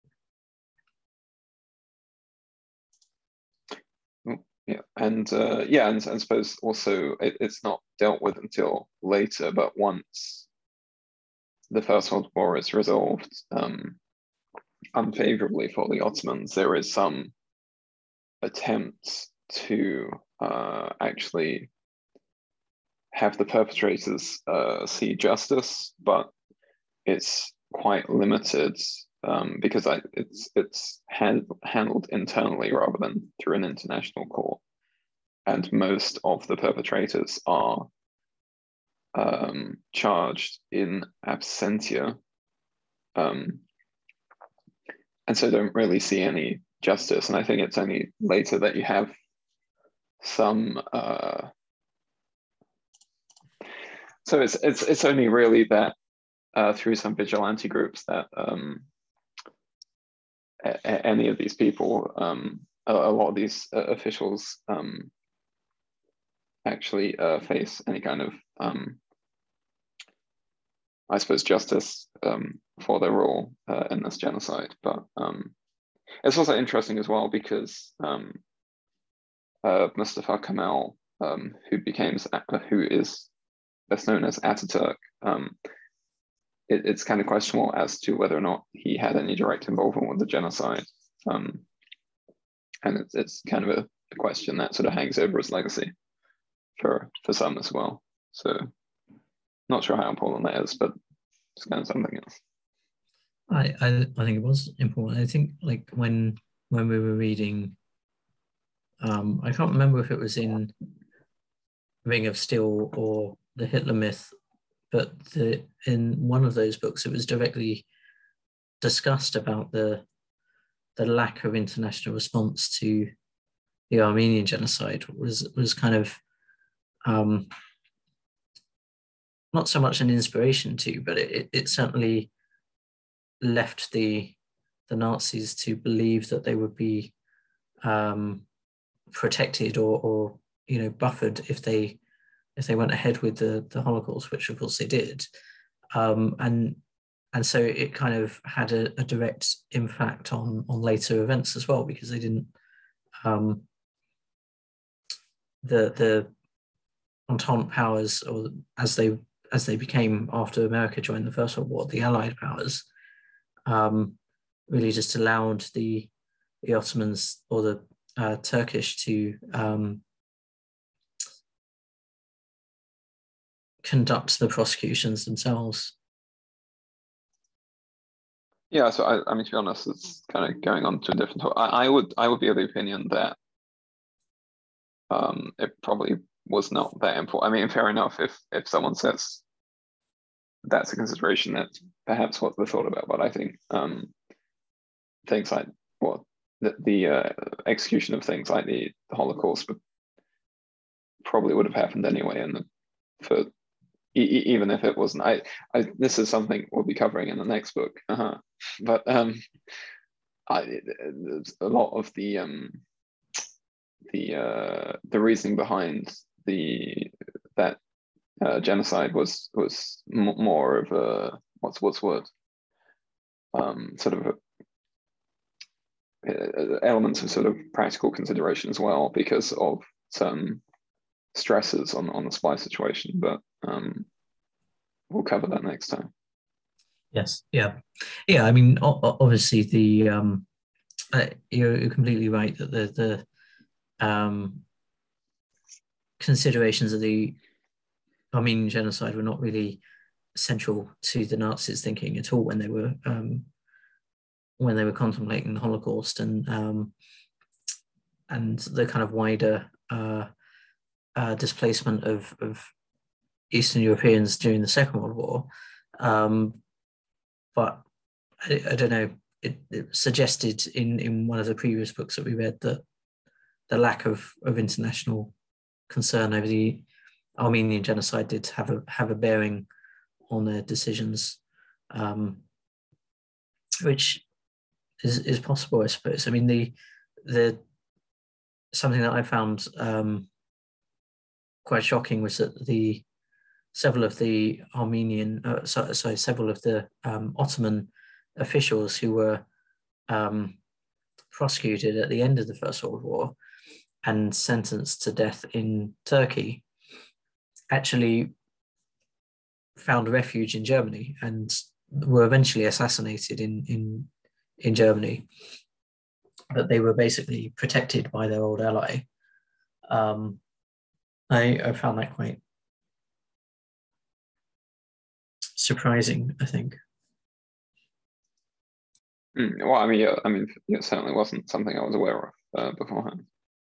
Yeah, and uh, yeah, and, and I suppose also it, it's not dealt with until later, but once the First World War is resolved um, unfavorably for the Ottomans, there is some attempt to uh, actually have the perpetrators uh, see justice, but it's quite limited um, because I, it's it's hand, handled internally rather than through an international court, and most of the perpetrators are um, charged in absentia, um, and so don't really see any justice. And I think it's only later that you have some. Uh, so it's it's it's only really that uh, through some vigilante groups that um, a, a, any of these people, um, a, a lot of these uh, officials, um, actually uh, face any kind of, um, I suppose, justice um, for their role uh, in this genocide. But um, it's also interesting as well because um, uh, Mustafa Kemal, um, who became who is best known as Ataturk, um, it, it's kind of questionable as to whether or not he had any direct involvement with the genocide, um, and it's, it's kind of a, a question that sort of hangs over his legacy for for some as well. So Not sure how important that is, but it's kind of something else. I, I I think it was important. I think like when when we were reading, um, I can't remember if it was in Ring of Steel or the Hitler Myth, but the, in one of those books, it was directly discussed about the the lack of international response to the Armenian genocide was was kind of um, not so much an inspiration to, but it, it certainly left the the Nazis to believe that they would be um, protected or, or you know buffered if they if they went ahead with the the Holocaust, which of course they did, um, and and so it kind of had a, a direct impact on on later events as well, because they didn't um, the the Entente powers, or as they as they became after America joined the First World War, the Allied powers, um, really just allowed the the Ottomans or the uh, Turkish to um, conduct the prosecutions themselves. Yeah, so I, I mean, to be honest, it's kind of going on to a different topic. I, I would I would be of the opinion that um, it probably was not that important. I mean, fair enough if if someone says that's a consideration, that's perhaps what they thought about. But I think um, things like what the, the uh, execution of things like the, the Holocaust would, probably would have happened anyway, and for e even if it wasn't, I, I this is something we'll be covering in the next book. Uh-huh. But um, I a lot of the um, the uh, the reasoning behind the that uh, genocide was was more of a what's what's word um, sort of a, uh, elements of sort of practical consideration as well, because of some stresses on on the supply situation. But um, we'll cover that next time. Yes, yeah, yeah. I mean, obviously, the um, uh, you're completely right that the the um, considerations of the Armenian genocide were not really central to the Nazis' thinking at all when they were um, when they were contemplating the Holocaust and um, and the kind of wider uh, uh, displacement of, of Eastern Europeans during the Second World War. Um, but I, I don't know. It, it suggested in, in one of the previous books that we read that the lack of, of international concern over the Armenian genocide did have a have a bearing on their decisions, um, which is, is possible, I suppose. I mean, the the something that I found um, quite shocking was that the several of the Armenian, uh, sorry, sorry, several of the um, Ottoman officials who were um, prosecuted at the end of the First World War and sentenced to death in Turkey actually found refuge in Germany and were eventually assassinated in in in Germany. But they were basically protected by their old ally. Um, I, I found that quite surprising, I think. Mm, well, I mean, yeah, I mean, it certainly wasn't something I was aware of uh, beforehand.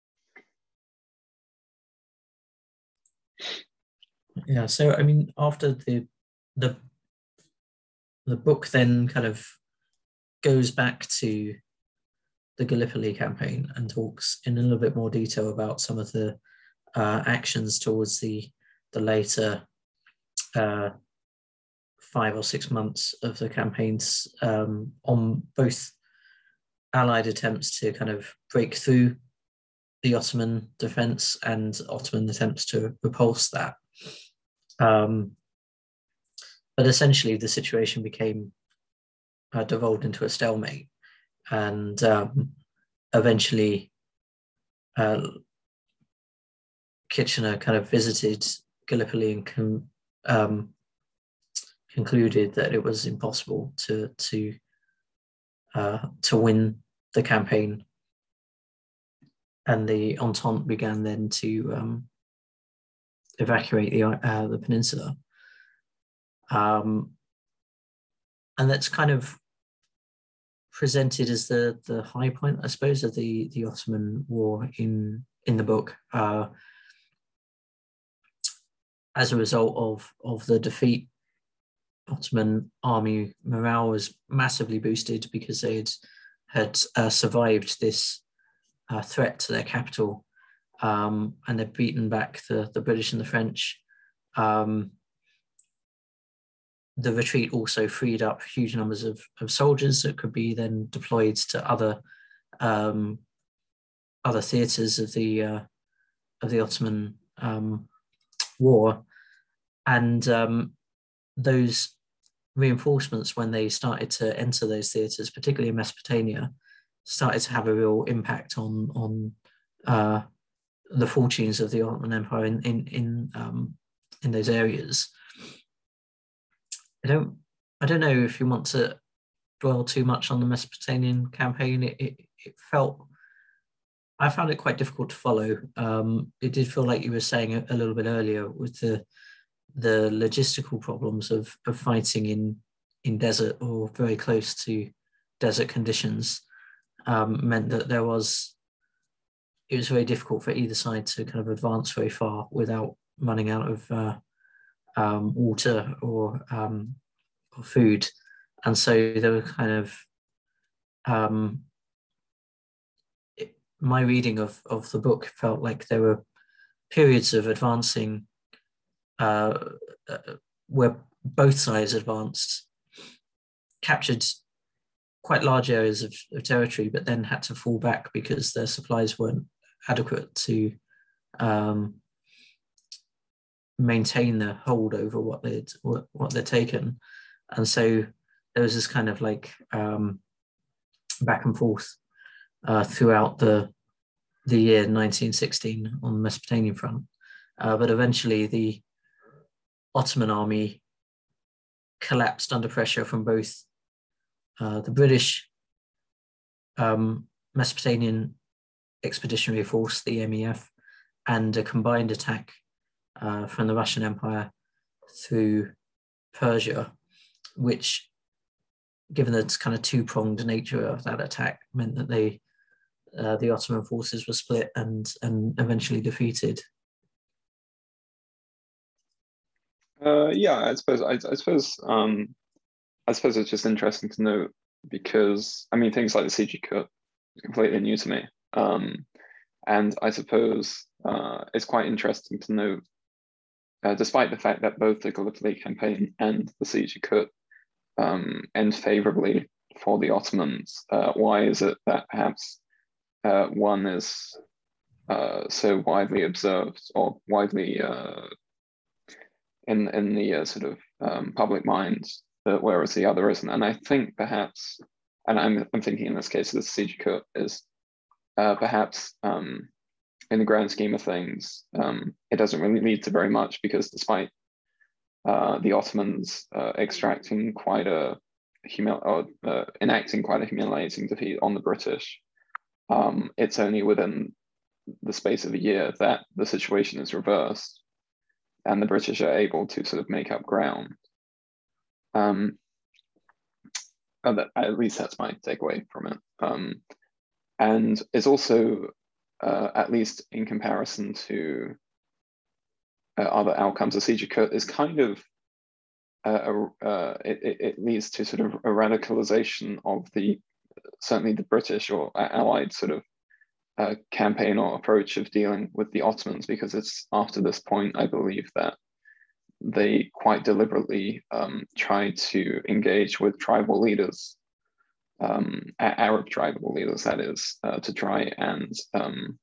Yeah, so I mean, after the the the book then kind of goes back to the Gallipoli campaign and talks in a little bit more detail about some of the uh, actions towards the the later uh, five or six months of the campaigns um, on both Allied attempts to kind of break through the Ottoman defense and Ottoman attempts to repulse that. Um, but essentially, the situation became uh, devolved into a stalemate, and um, eventually, uh, Kitchener kind of visited Gallipoli and con- um, concluded that it was impossible to to uh, to win the campaign, and the Entente began then to um, evacuate the uh, the peninsula. Um, and that's kind of presented as the the high point, I suppose, of the the Ottoman War in in the book. Uh, as a result of of the defeat, Ottoman army morale was massively boosted because they had had uh, survived this uh, threat to their capital, um, and they'd beaten back the the British and the French. Um, the retreat also freed up huge numbers of, of soldiers that could be then deployed to other um, other theatres of the uh, of the Ottoman um, war, and um, those reinforcements, when they started to enter those theatres, particularly in Mesopotamia, started to have a real impact on on uh, the fortunes of the Ottoman Empire in in in, um, in those areas. I don't I don't know if you want to dwell too much on the Mesopotamian campaign. It it, it felt I found it quite difficult to follow. Um, it did feel like you were saying a, a little bit earlier with the the logistical problems of of fighting in in desert or very close to desert conditions, um, meant that there was it was very difficult for either side to kind of advance very far without running out of uh, um, water or, um, or food, and so there were kind of um, it, my reading of of the book felt like there were periods of advancing uh, uh, where both sides advanced, captured quite large areas of, of territory, but then had to fall back because their supplies weren't adequate to um, maintain the hold over what they'd what, what they'd taken, and so there was this kind of like um, back and forth uh, throughout the the year nineteen sixteen on the Mesopotamian front, uh, but eventually the Ottoman army collapsed under pressure from both uh, the British um, Mesopotamian Expeditionary Force, the M E F, and a combined attack uh, from the Russian Empire through Persia, which, given the kind of two-pronged nature of that attack, meant that they uh, the Ottoman forces were split and and eventually defeated. Uh, yeah, I suppose I, I suppose um, I suppose it's just interesting to note because I mean things like the C G cut is completely new to me, um, and I suppose uh, it's quite interesting to note, uh, despite the fact that both the Gallipoli campaign and the C G cut um, end favorably for the Ottomans, uh, why is it that perhaps uh, one is uh, so widely observed or widely uh, in in the uh, sort of um, public mind, uh, whereas the other isn't? And I think perhaps, and I'm I'm thinking in this case, the C G cut is uh, perhaps um, in the grand scheme of things, um, it doesn't really lead to very much because despite uh, the Ottomans uh, extracting quite a humil or uh, enacting quite a humiliating defeat on the British, um, it's only within the space of a year that the situation is reversed and the British are able to sort of make up ground. Um, that, at least that's my takeaway from it. Um, and it's also, uh, at least in comparison to uh, other outcomes, the siege of Kut is kind of, uh, uh, it, it leads to sort of a radicalization of the, certainly the British or allied sort of uh, campaign or approach of dealing with the Ottomans, because it's after this point, I believe, that they quite deliberately um, tried to engage with tribal leaders, um, Arab tribal leaders, that is, uh, to try and um,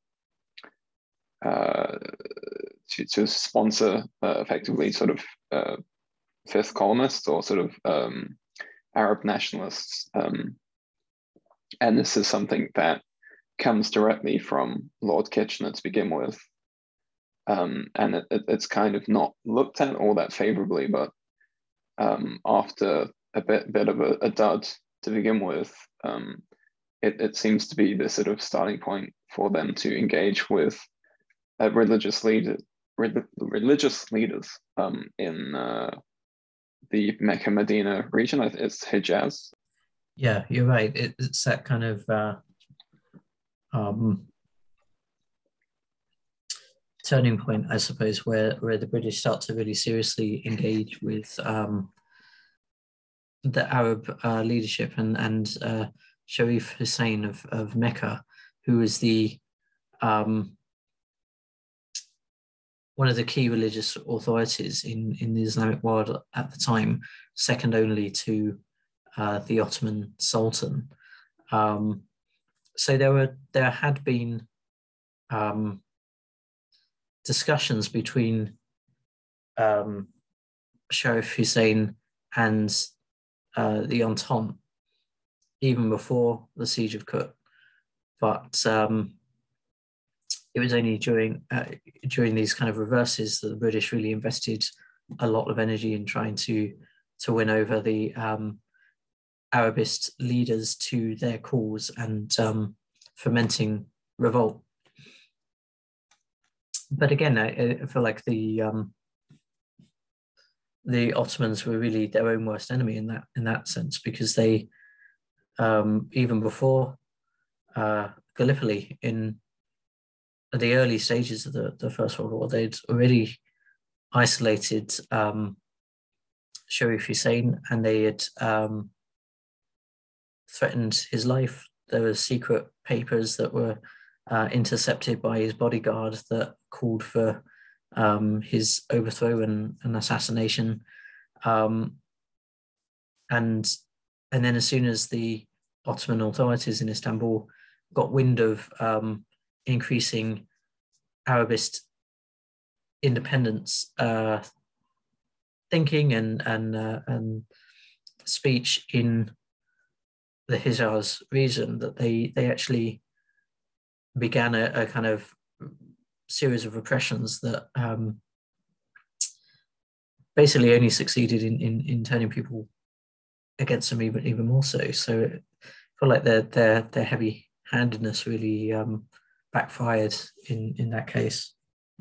uh, to, to sponsor uh, effectively sort of uh, fifth columnists or sort of um, Arab nationalists. Um, and this is something that comes directly from Lord Kitchener to begin with. Um, and it, it, it's kind of not looked at all that favorably, but um, after a bit, bit of a, a dud to begin with, um, it, it seems to be the sort of starting point for them to engage with uh, religious leaders, re religious leaders um, in uh, the Mecca Medina region. It's Hijaz. Yeah, you're right. It, it's that kind of uh, um, turning point, I suppose, where where the British start to really seriously engage with um, the Arab uh, leadership and and uh, Sharif Hussein of of Mecca, who was the um, one of the key religious authorities in in the Islamic world at the time, second only to uh, the Ottoman Sultan. Um, so there were there had been um, discussions between um, Sharif Hussein and uh, the Entente even before the siege of Kut, but um, it was only during uh, during these kind of reverses that the British really invested a lot of energy in trying to to win over the um, Arabist leaders to their cause and um, fomenting revolt. But again, I, I feel like the um, the Ottomans were really their own worst enemy in that in that sense, because they um, even before uh, Gallipoli in the early stages of the, the First World War, they'd already isolated um, Sharif Hussein, and they had um, threatened his life. There were secret papers that were uh, intercepted by his bodyguard that called for um, his overthrow and, and assassination. Um, and and then as soon as the Ottoman authorities in Istanbul got wind of um, increasing Arabist independence uh, thinking and and uh, and speech in the Hijaz region, that they they actually began a, a kind of series of repressions that um, basically only succeeded in, in in turning people against them even even more so. So I feel like their their their heavy handedness really um, backfired in in that case.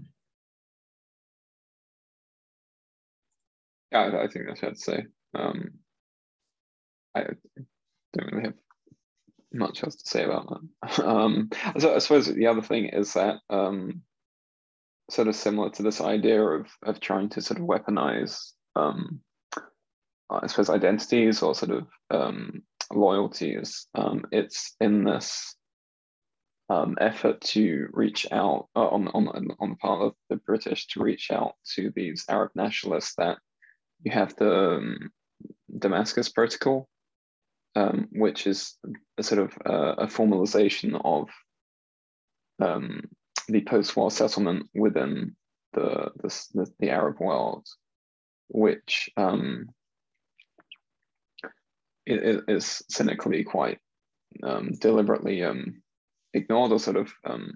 Yeah, I, I think that's fair to say. Um, I don't really have much else to say about that. um, so I suppose the other thing is that um, sort of similar to this idea of of trying to sort of weaponize, um, I suppose, identities or sort of um, loyalties. Um, it's in this um, effort to reach out uh, on on on the part of the British to reach out to these Arab nationalists that you have the um, Damascus Protocol, um, which is a sort of uh, a formalization of um, the post-war settlement within the, the, the Arab world, which um, is cynically quite um, deliberately um, ignored or sort of, um,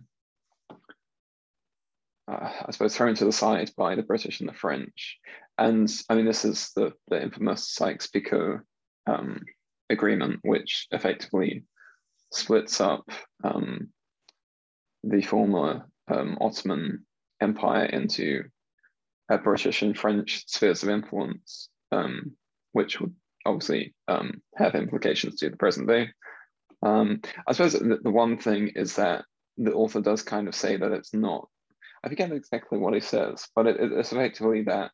uh, I suppose, thrown to the side by the British and the French. And I mean, this is the, the infamous Sykes-Picot um, agreement, which effectively splits up um, the former um, Ottoman Empire into uh, British and French spheres of influence, um, which would obviously um, have implications to the present day. Um, I suppose the, the one thing is that the author does kind of say that it's not, I forget exactly what he says, but it, it's effectively that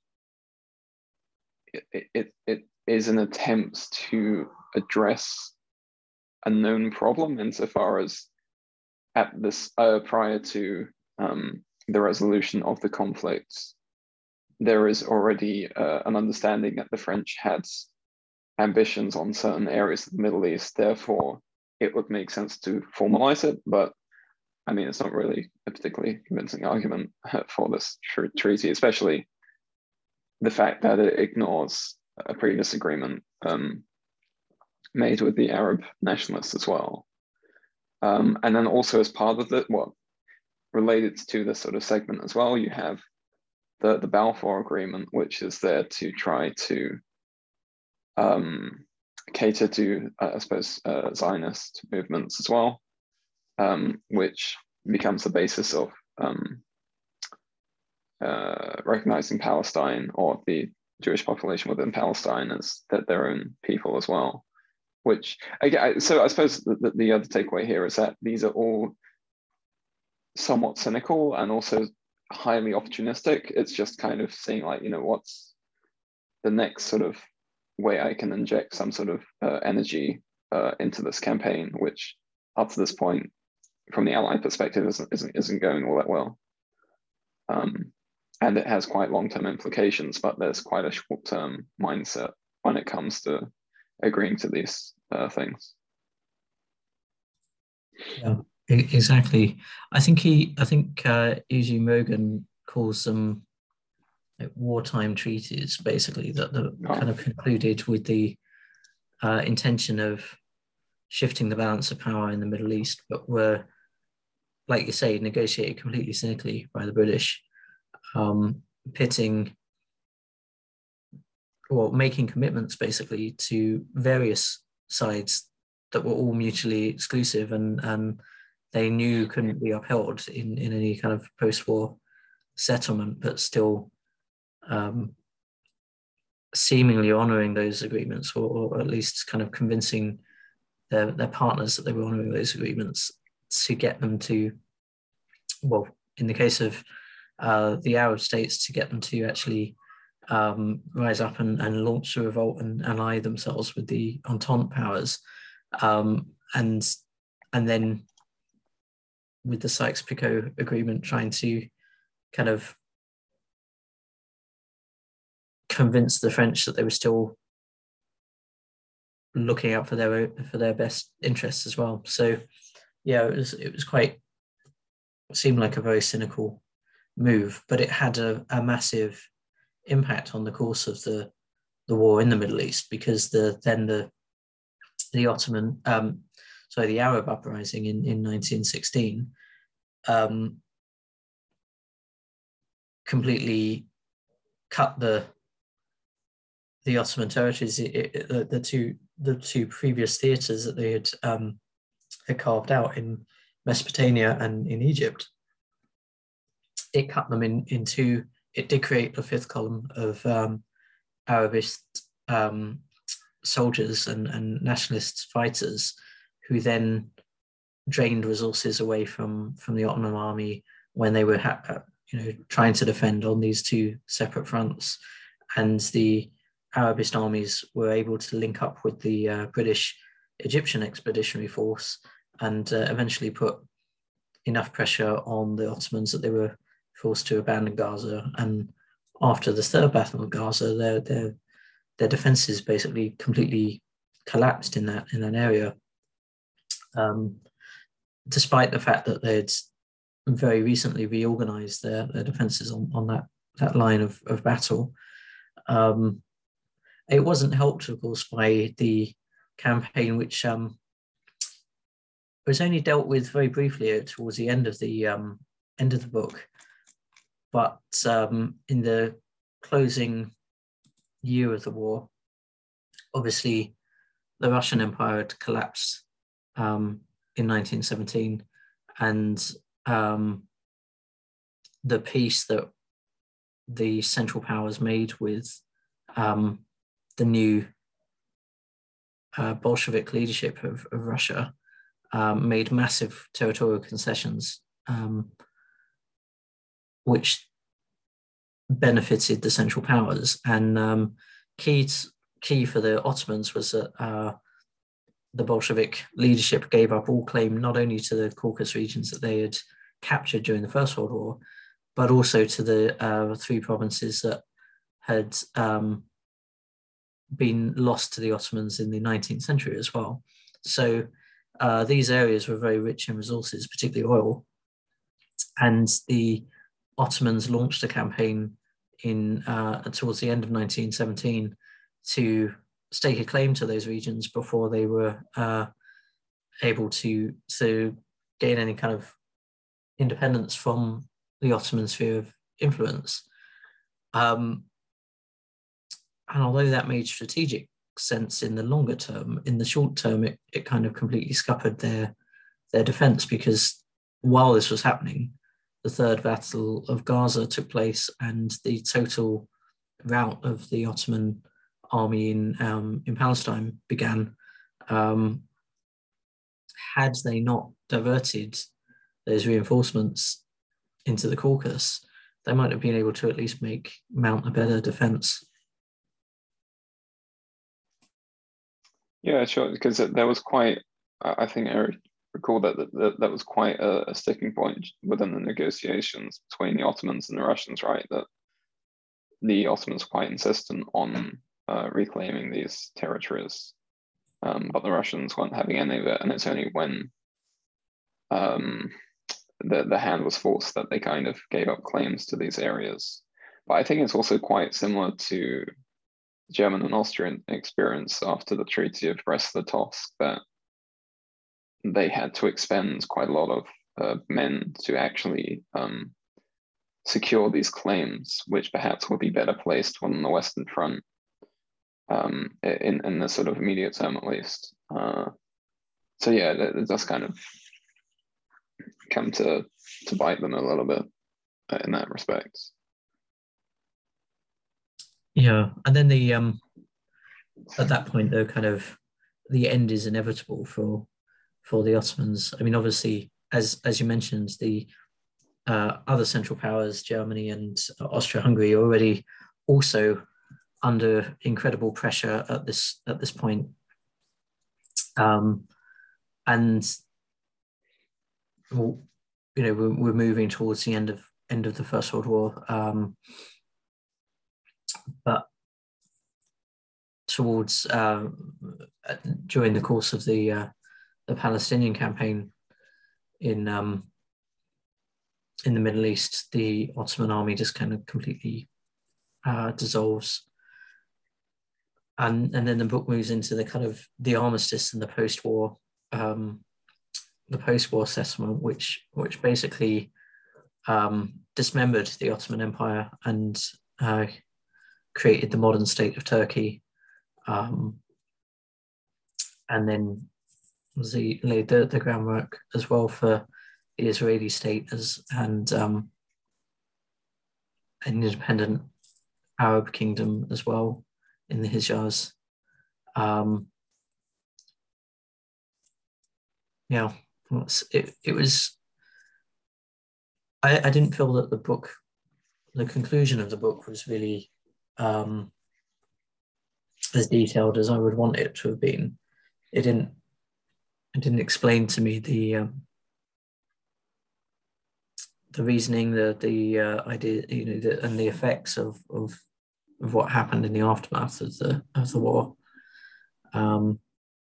it, it, it is an attempt to address a known problem insofar as at this uh, prior to um, the resolution of the conflicts, there is already uh, an understanding that the French had ambitions on certain areas of the Middle East. Therefore, it would make sense to formalize it. But I mean, it's not really a particularly convincing argument for this tr treaty, especially the fact that it ignores a previous agreement um, made with the Arab nationalists as well. Um, and then also as part of it, well, related to this sort of segment as well, you have the, the Balfour Agreement, which is there to try to um, cater to, uh, I suppose, uh, Zionist movements as well, um, which becomes the basis of um, uh, recognizing Palestine, or the Jewish population within Palestine as that their own people as well. Which again, so I suppose the, the other takeaway here is that these are all somewhat cynical and also highly opportunistic. It's just kind of seeing like, you know, what's the next sort of way I can inject some sort of uh, energy uh, into this campaign, which up to this point, from the Allied perspective, isn't isn't, isn't going all that well. Um, and it has quite long-term implications, but there's quite a short-term mindset when it comes to agreeing to these uh, things. Yeah, exactly. I think he, I think uh, Eugene Mogan calls them like, wartime treaties, basically, that, that oh. kind of concluded with the uh, intention of shifting the balance of power in the Middle East, but were, like you say, negotiated completely cynically by the British, um, pitting, well, making commitments basically to various sides that were all mutually exclusive and, and they knew couldn't be upheld in, in any kind of post-war settlement, but still um, seemingly honouring those agreements, or, or at least kind of convincing their, their partners that they were honouring those agreements to get them to, well, in the case of uh, the Arab states, to get them to actually um, rise up and, and launch a revolt and ally themselves with the Entente powers. Um, and and then with the Sykes-Picot Agreement, trying to kind of convince the French that they were still looking out for their for their best interests as well. So, yeah, it was it was quite it seemed like a very cynical move, but it had a, a massive impact on the course of the the war in the Middle East, because the then the the Ottoman, um, sorry, the Arab uprising in, in nineteen sixteen um, completely cut the the Ottoman territories. It, it, the, the two the two previous theatres that they had um, had carved out in Mesopotamia and in Egypt. It cut them in into. It did create a fifth column of um, Arabist um, soldiers and, and nationalist fighters, who then drained resources away from from the Ottoman army when they were ha- you know trying to defend on these two separate fronts, and the Arabist armies were able to link up with the uh, British Egyptian Expeditionary Force and uh, eventually put enough pressure on the Ottomans that they were forced to abandon Gaza. And after the third battle of Gaza, their their their defenses basically completely collapsed in that in that area, um, despite the fact that they'd very recently reorganized their, their defenses on, on that that line of, of battle. Um, it wasn't helped, of course, by the campaign, which um, was only dealt with very briefly towards the end of the um, end of the book. But um, in the closing year of the war, obviously the Russian Empire had collapsed um, in nineteen seventeen, and um, the peace that the Central Powers made with um, the new uh, Bolshevik leadership of, of Russia um, made massive territorial concessions, um, which benefited the Central Powers. And um, key, to, key for the Ottomans was that uh, the Bolshevik leadership gave up all claim not only to the Caucasus regions that they had captured during the First World War, but also to the uh, three provinces that had um, been lost to the Ottomans in the nineteenth century as well. So uh, these areas were very rich in resources, particularly oil. And the Ottomans launched a campaign in uh, towards the end of nineteen seventeen to stake a claim to those regions before they were uh, able to, to gain any kind of independence from the Ottoman sphere of influence. Um, and although that made strategic sense in the longer term, in the short term, it, it kind of completely scuppered their, their defense, because while this was happening, the third battle of Gaza took place, and the total rout of the Ottoman army in um, in Palestine began. Um, had they not diverted those reinforcements into the Caucasus, they might have been able to at least make mount a better defense. Yeah, sure. Because there was quite, I think I recall that that, that was quite a, a sticking point within the negotiations between the Ottomans and the Russians, right? That the Ottomans were quite insistent on uh, reclaiming these territories, um, but the Russians weren't having any of it. And it's only when um, the, the hand was forced that they kind of gave up claims to these areas. But I think it's also quite similar to German and Austrian experience after the Treaty of Brest-Litovsk, that they had to expend quite a lot of uh, men to actually um, secure these claims, which perhaps would be better placed on the Western Front um, in, in the sort of immediate term at least. Uh, so yeah, it, it does kind of come to, to bite them a little bit in that respect. Yeah, and then the um, at that point, though, kind of the end is inevitable for for the Ottomans. I mean, obviously, as as you mentioned, the uh, other Central Powers, Germany and Austria-Hungary, are already also under incredible pressure at this at this point. Um, and well, you know, we're, we're moving towards the end of end of the First World War. Um, but towards uh, during the course of the uh, the Palestinian campaign in um, in the Middle East, the Ottoman army just kind of completely uh, dissolves, and and then the book moves into the kind of the armistice and the post-war um, the post-war settlement, which which basically um, dismembered the Ottoman Empire and uh, created the modern state of Turkey. Um, and then the, laid the, the groundwork as well for the Israeli state as and um, an independent Arab kingdom as well in the Hijaz. Um, yeah, it, it was. I, I didn't feel that the book, the conclusion of the book was really um, as detailed as I would want it to have been. It didn't. It didn't explain to me the um, the reasoning, the the uh, idea, you know, the, and the effects of, of of what happened in the aftermath of the of the war. Um,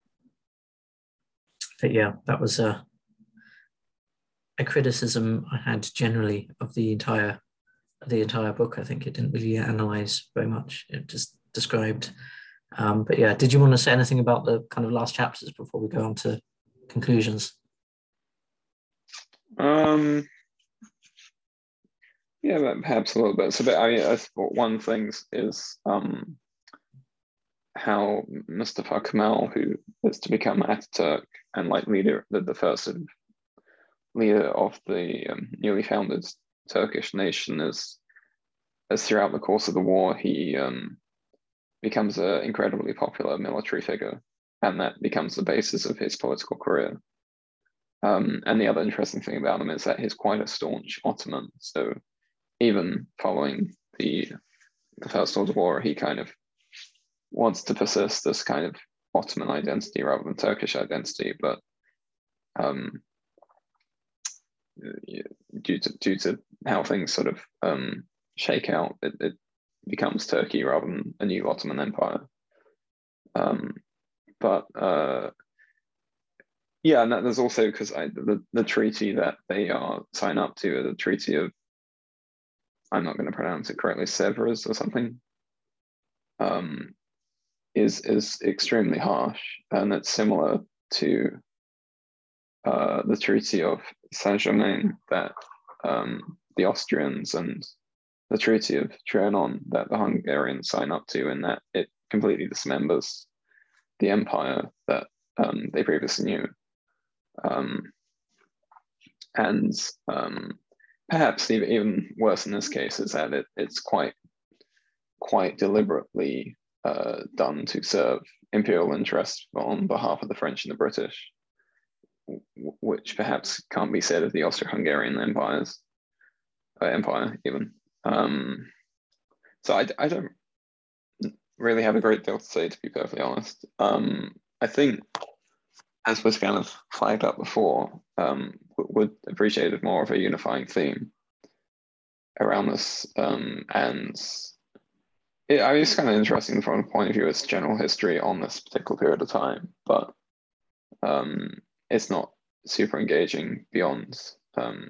but yeah, that was a a criticism I had generally of the entire the entire book. I think it didn't really analyze very much. It just described. Um, but yeah, did you want to say anything about the kind of last chapters before we go on to conclusions? Um, yeah, perhaps a little bit. So, but I, I thought one thing is um, how Mustafa Kemal, who is to become Ataturk and like leader, the, the first leader of the um, newly founded Turkish nation, is as throughout the course of the war, he um, becomes an incredibly popular military figure, and that becomes the basis of his political career. Um, and the other interesting thing about him is that he's quite a staunch Ottoman. So even following the, the First World War, he kind of wants to persist this kind of Ottoman identity rather than Turkish identity, but um, due to due to how things sort of um, shake out, it, it becomes Turkey rather than a new Ottoman Empire. Um, but uh, yeah, and there's also because the the treaty that they are sign up to, the Treaty of, I'm not going to pronounce it correctly, Sèvres or something, um, is is extremely harsh, and it's similar to uh, the Treaty of Saint-Germain that um, the Austrians and the Treaty of Trianon that the Hungarians sign up to, in that it completely dismembers the empire that um, they previously knew. Um, and um, perhaps even, even worse in this case is that it, it's quite quite deliberately uh, done to serve imperial interests on behalf of the French and the British, which perhaps can't be said of the Austro-Hungarian empires, uh, empire even. Um, so I, I don't really have a great deal to say, to be perfectly honest. Um, I think, as was kind of flagged up before, um, would appreciated more of a unifying theme around this. Um, and it, I mean, it's kind of interesting from a point of view as general history on this particular period of time, but um, it's not super engaging beyond um,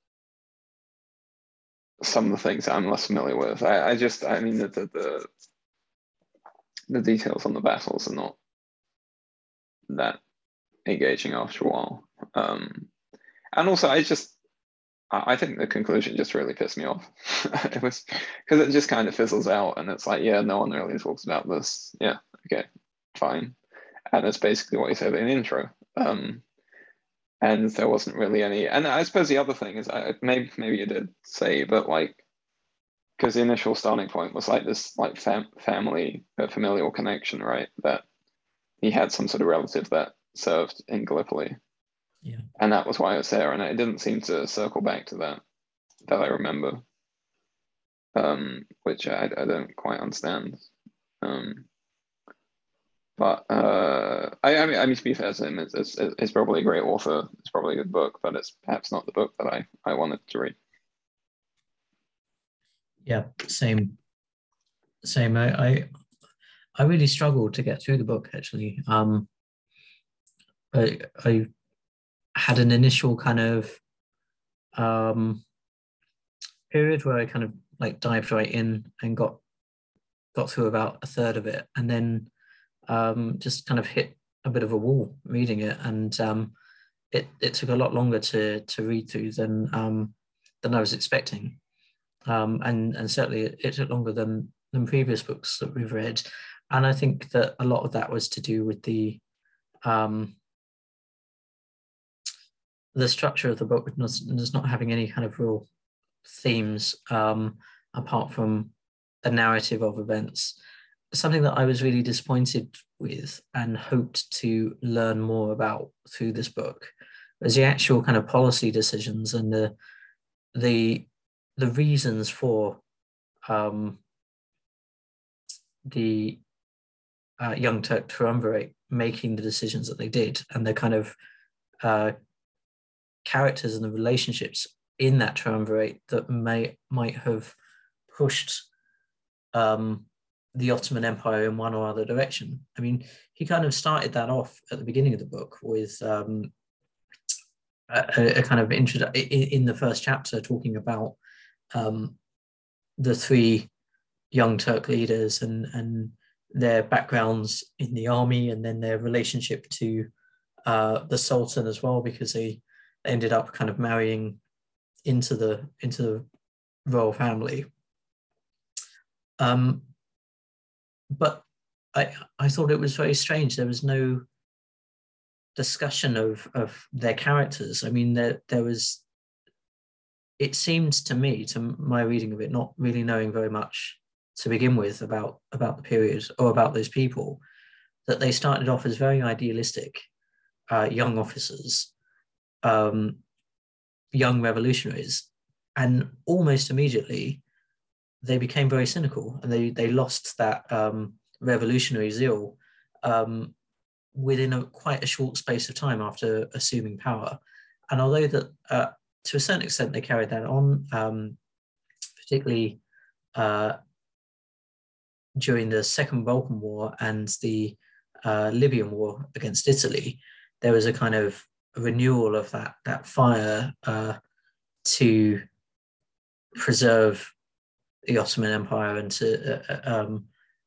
some of the things I'm less familiar with. I, I just, I mean, the, the, the, the details on the battles are not that engaging after a while. Um, and also, I just, I think the conclusion just really pissed me off. It was because it just kind of fizzles out, and it's like, yeah, no one really talks about this. Yeah, okay, fine. And it's basically what he said in the intro. Um, and there wasn't really any. And I suppose the other thing is, I, maybe maybe you did say, but like, because the initial starting point was like this, like fam- family, uh, familial connection, right? That he had some sort of relative that served in Gallipoli. Yeah. And that was why it was there, and it didn't seem to circle back to that that I remember, um, which I, I don't quite understand. Um, but uh, I, I mean, I mean, to be fair to him, it's, it's, it's probably a great author. It's probably a good book, but it's perhaps not the book that I, I wanted to read. Yeah, same, same. I, I, I really struggled to get through the book actually. Um, I, I had an initial kind of um, period where I kind of like dived right in and got got through about a third of it, and then um, just kind of hit a bit of a wall reading it, and um, it it took a lot longer to to read through than um, than I was expecting, um, and and certainly it, it took longer than than previous books that we've read, and I think that a lot of that was to do with the um, the structure of the book was not having any kind of real themes um, apart from a narrative of events. Something that I was really disappointed with and hoped to learn more about through this book was the actual kind of policy decisions and the the the reasons for um, the uh, Young Turk Triumvirate making the decisions that they did, and the kind of uh, characters and the relationships in that triumvirate that may might have pushed um, the Ottoman Empire in one or other direction. I mean, he kind of started that off at the beginning of the book with um, a, a kind of intro in the first chapter, talking about um, the three young Turk leaders and and their backgrounds in the army, and then their relationship to uh, the Sultan as well, because they ended up kind of marrying into the into the royal family. Um, but I I thought it was very strange. There was no discussion of of their characters. I mean, there there was. It seemed to me, to my reading of it, not really knowing very much to begin with about about the period or about those people, that they started off as very idealistic uh, young officers, um, young revolutionaries, and almost immediately they became very cynical, and they they lost that um, revolutionary zeal um, within a quite a short space of time after assuming power. And although that uh, to a certain extent they carried that on, um, particularly uh, during the Second Balkan War and the uh, Libyan War against Italy, there was a kind of renewal of that that fire uh, to preserve the Ottoman Empire and to uh, um,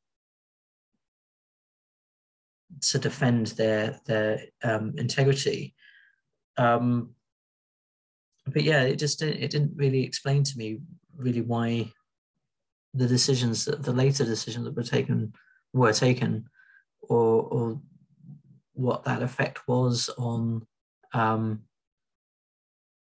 to defend their their um, integrity. Um, but yeah, it just it didn't really explain to me really why the decisions that the later decisions that were taken were taken, or or what that effect was on um,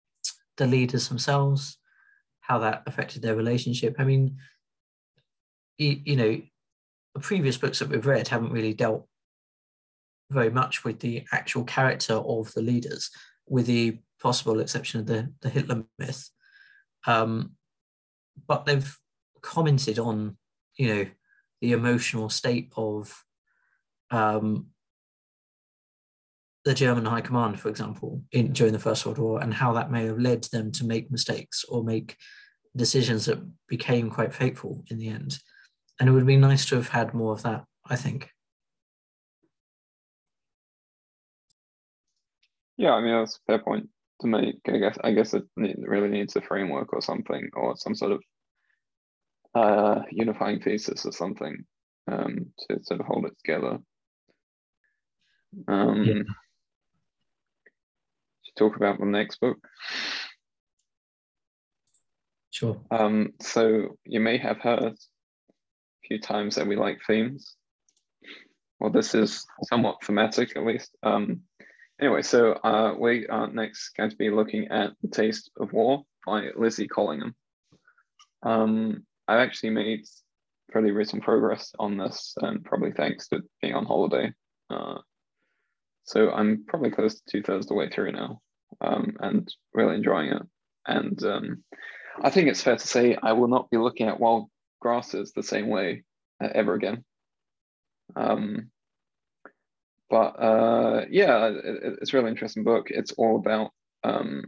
the leaders themselves, how that affected their relationship. I mean, you, you know, the previous books that we've read haven't really dealt very much with the actual character of the leaders, with the possible exception of the, the Hitler myth. Um, but they've commented on, you know, the emotional state of um, the German High Command, for example, in, during the First World War, and how that may have led them to make mistakes or make decisions that became quite fateful in the end. And it would be nice to have had more of that, I think. Yeah, I mean, that's a fair point to make. I guess I guess it need, really needs a framework or something, or some sort of uh, unifying thesis or something um, to sort of hold it together. Um, Yeah. To talk about the next book. Sure. Um, so you may have heard a few times that we like themes. Well, this is somewhat thematic, at least. Um, anyway, so uh, we are next going to be looking at The Taste of War by Lizzie Collingham. Um, I've actually made fairly recent progress on this, and probably thanks to being on holiday. Uh, so I'm probably close to two thirds of the way through now, um, and really enjoying it. And um, I think it's fair to say I will not be looking at wild grasses the same way uh, ever again. Um, but uh, yeah, it, it's a really interesting book. It's all about um,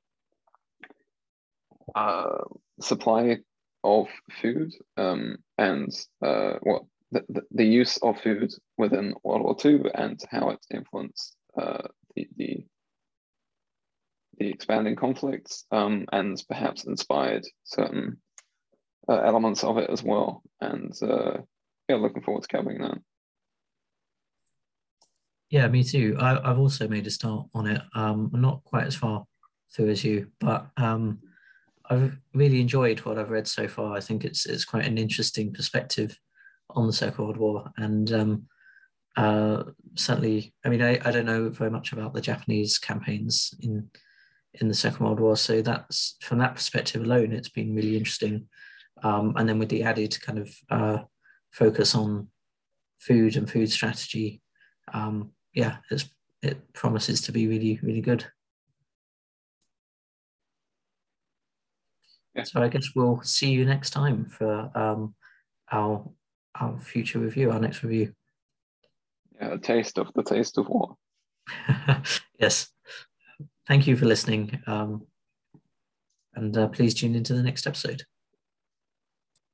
uh, supply of food um, and uh, what the, the use of food within World War Two and how it influenced uh, the, the the expanding conflicts um, and perhaps inspired certain uh, elements of it as well. And uh, yeah, looking forward to covering that. Yeah, me too. I, I've also made a start on it. Um, I'm not quite as far through as you, but um, I've really enjoyed what I've read so far. I think it's it's quite an interesting perspective on the Second World War, and um, uh, certainly, I mean, I, I don't know very much about the Japanese campaigns in in the Second World War, so that's from that perspective alone, it's been really interesting. Um, and then with the added kind of uh, focus on food and food strategy, um, yeah, it's, it promises to be really, really good. Yeah. So I guess we'll see you next time for um, our our future review, our next review. Yeah, a taste of the taste of war. Yes. Thank you for listening. Um, and uh, please tune into the next episode.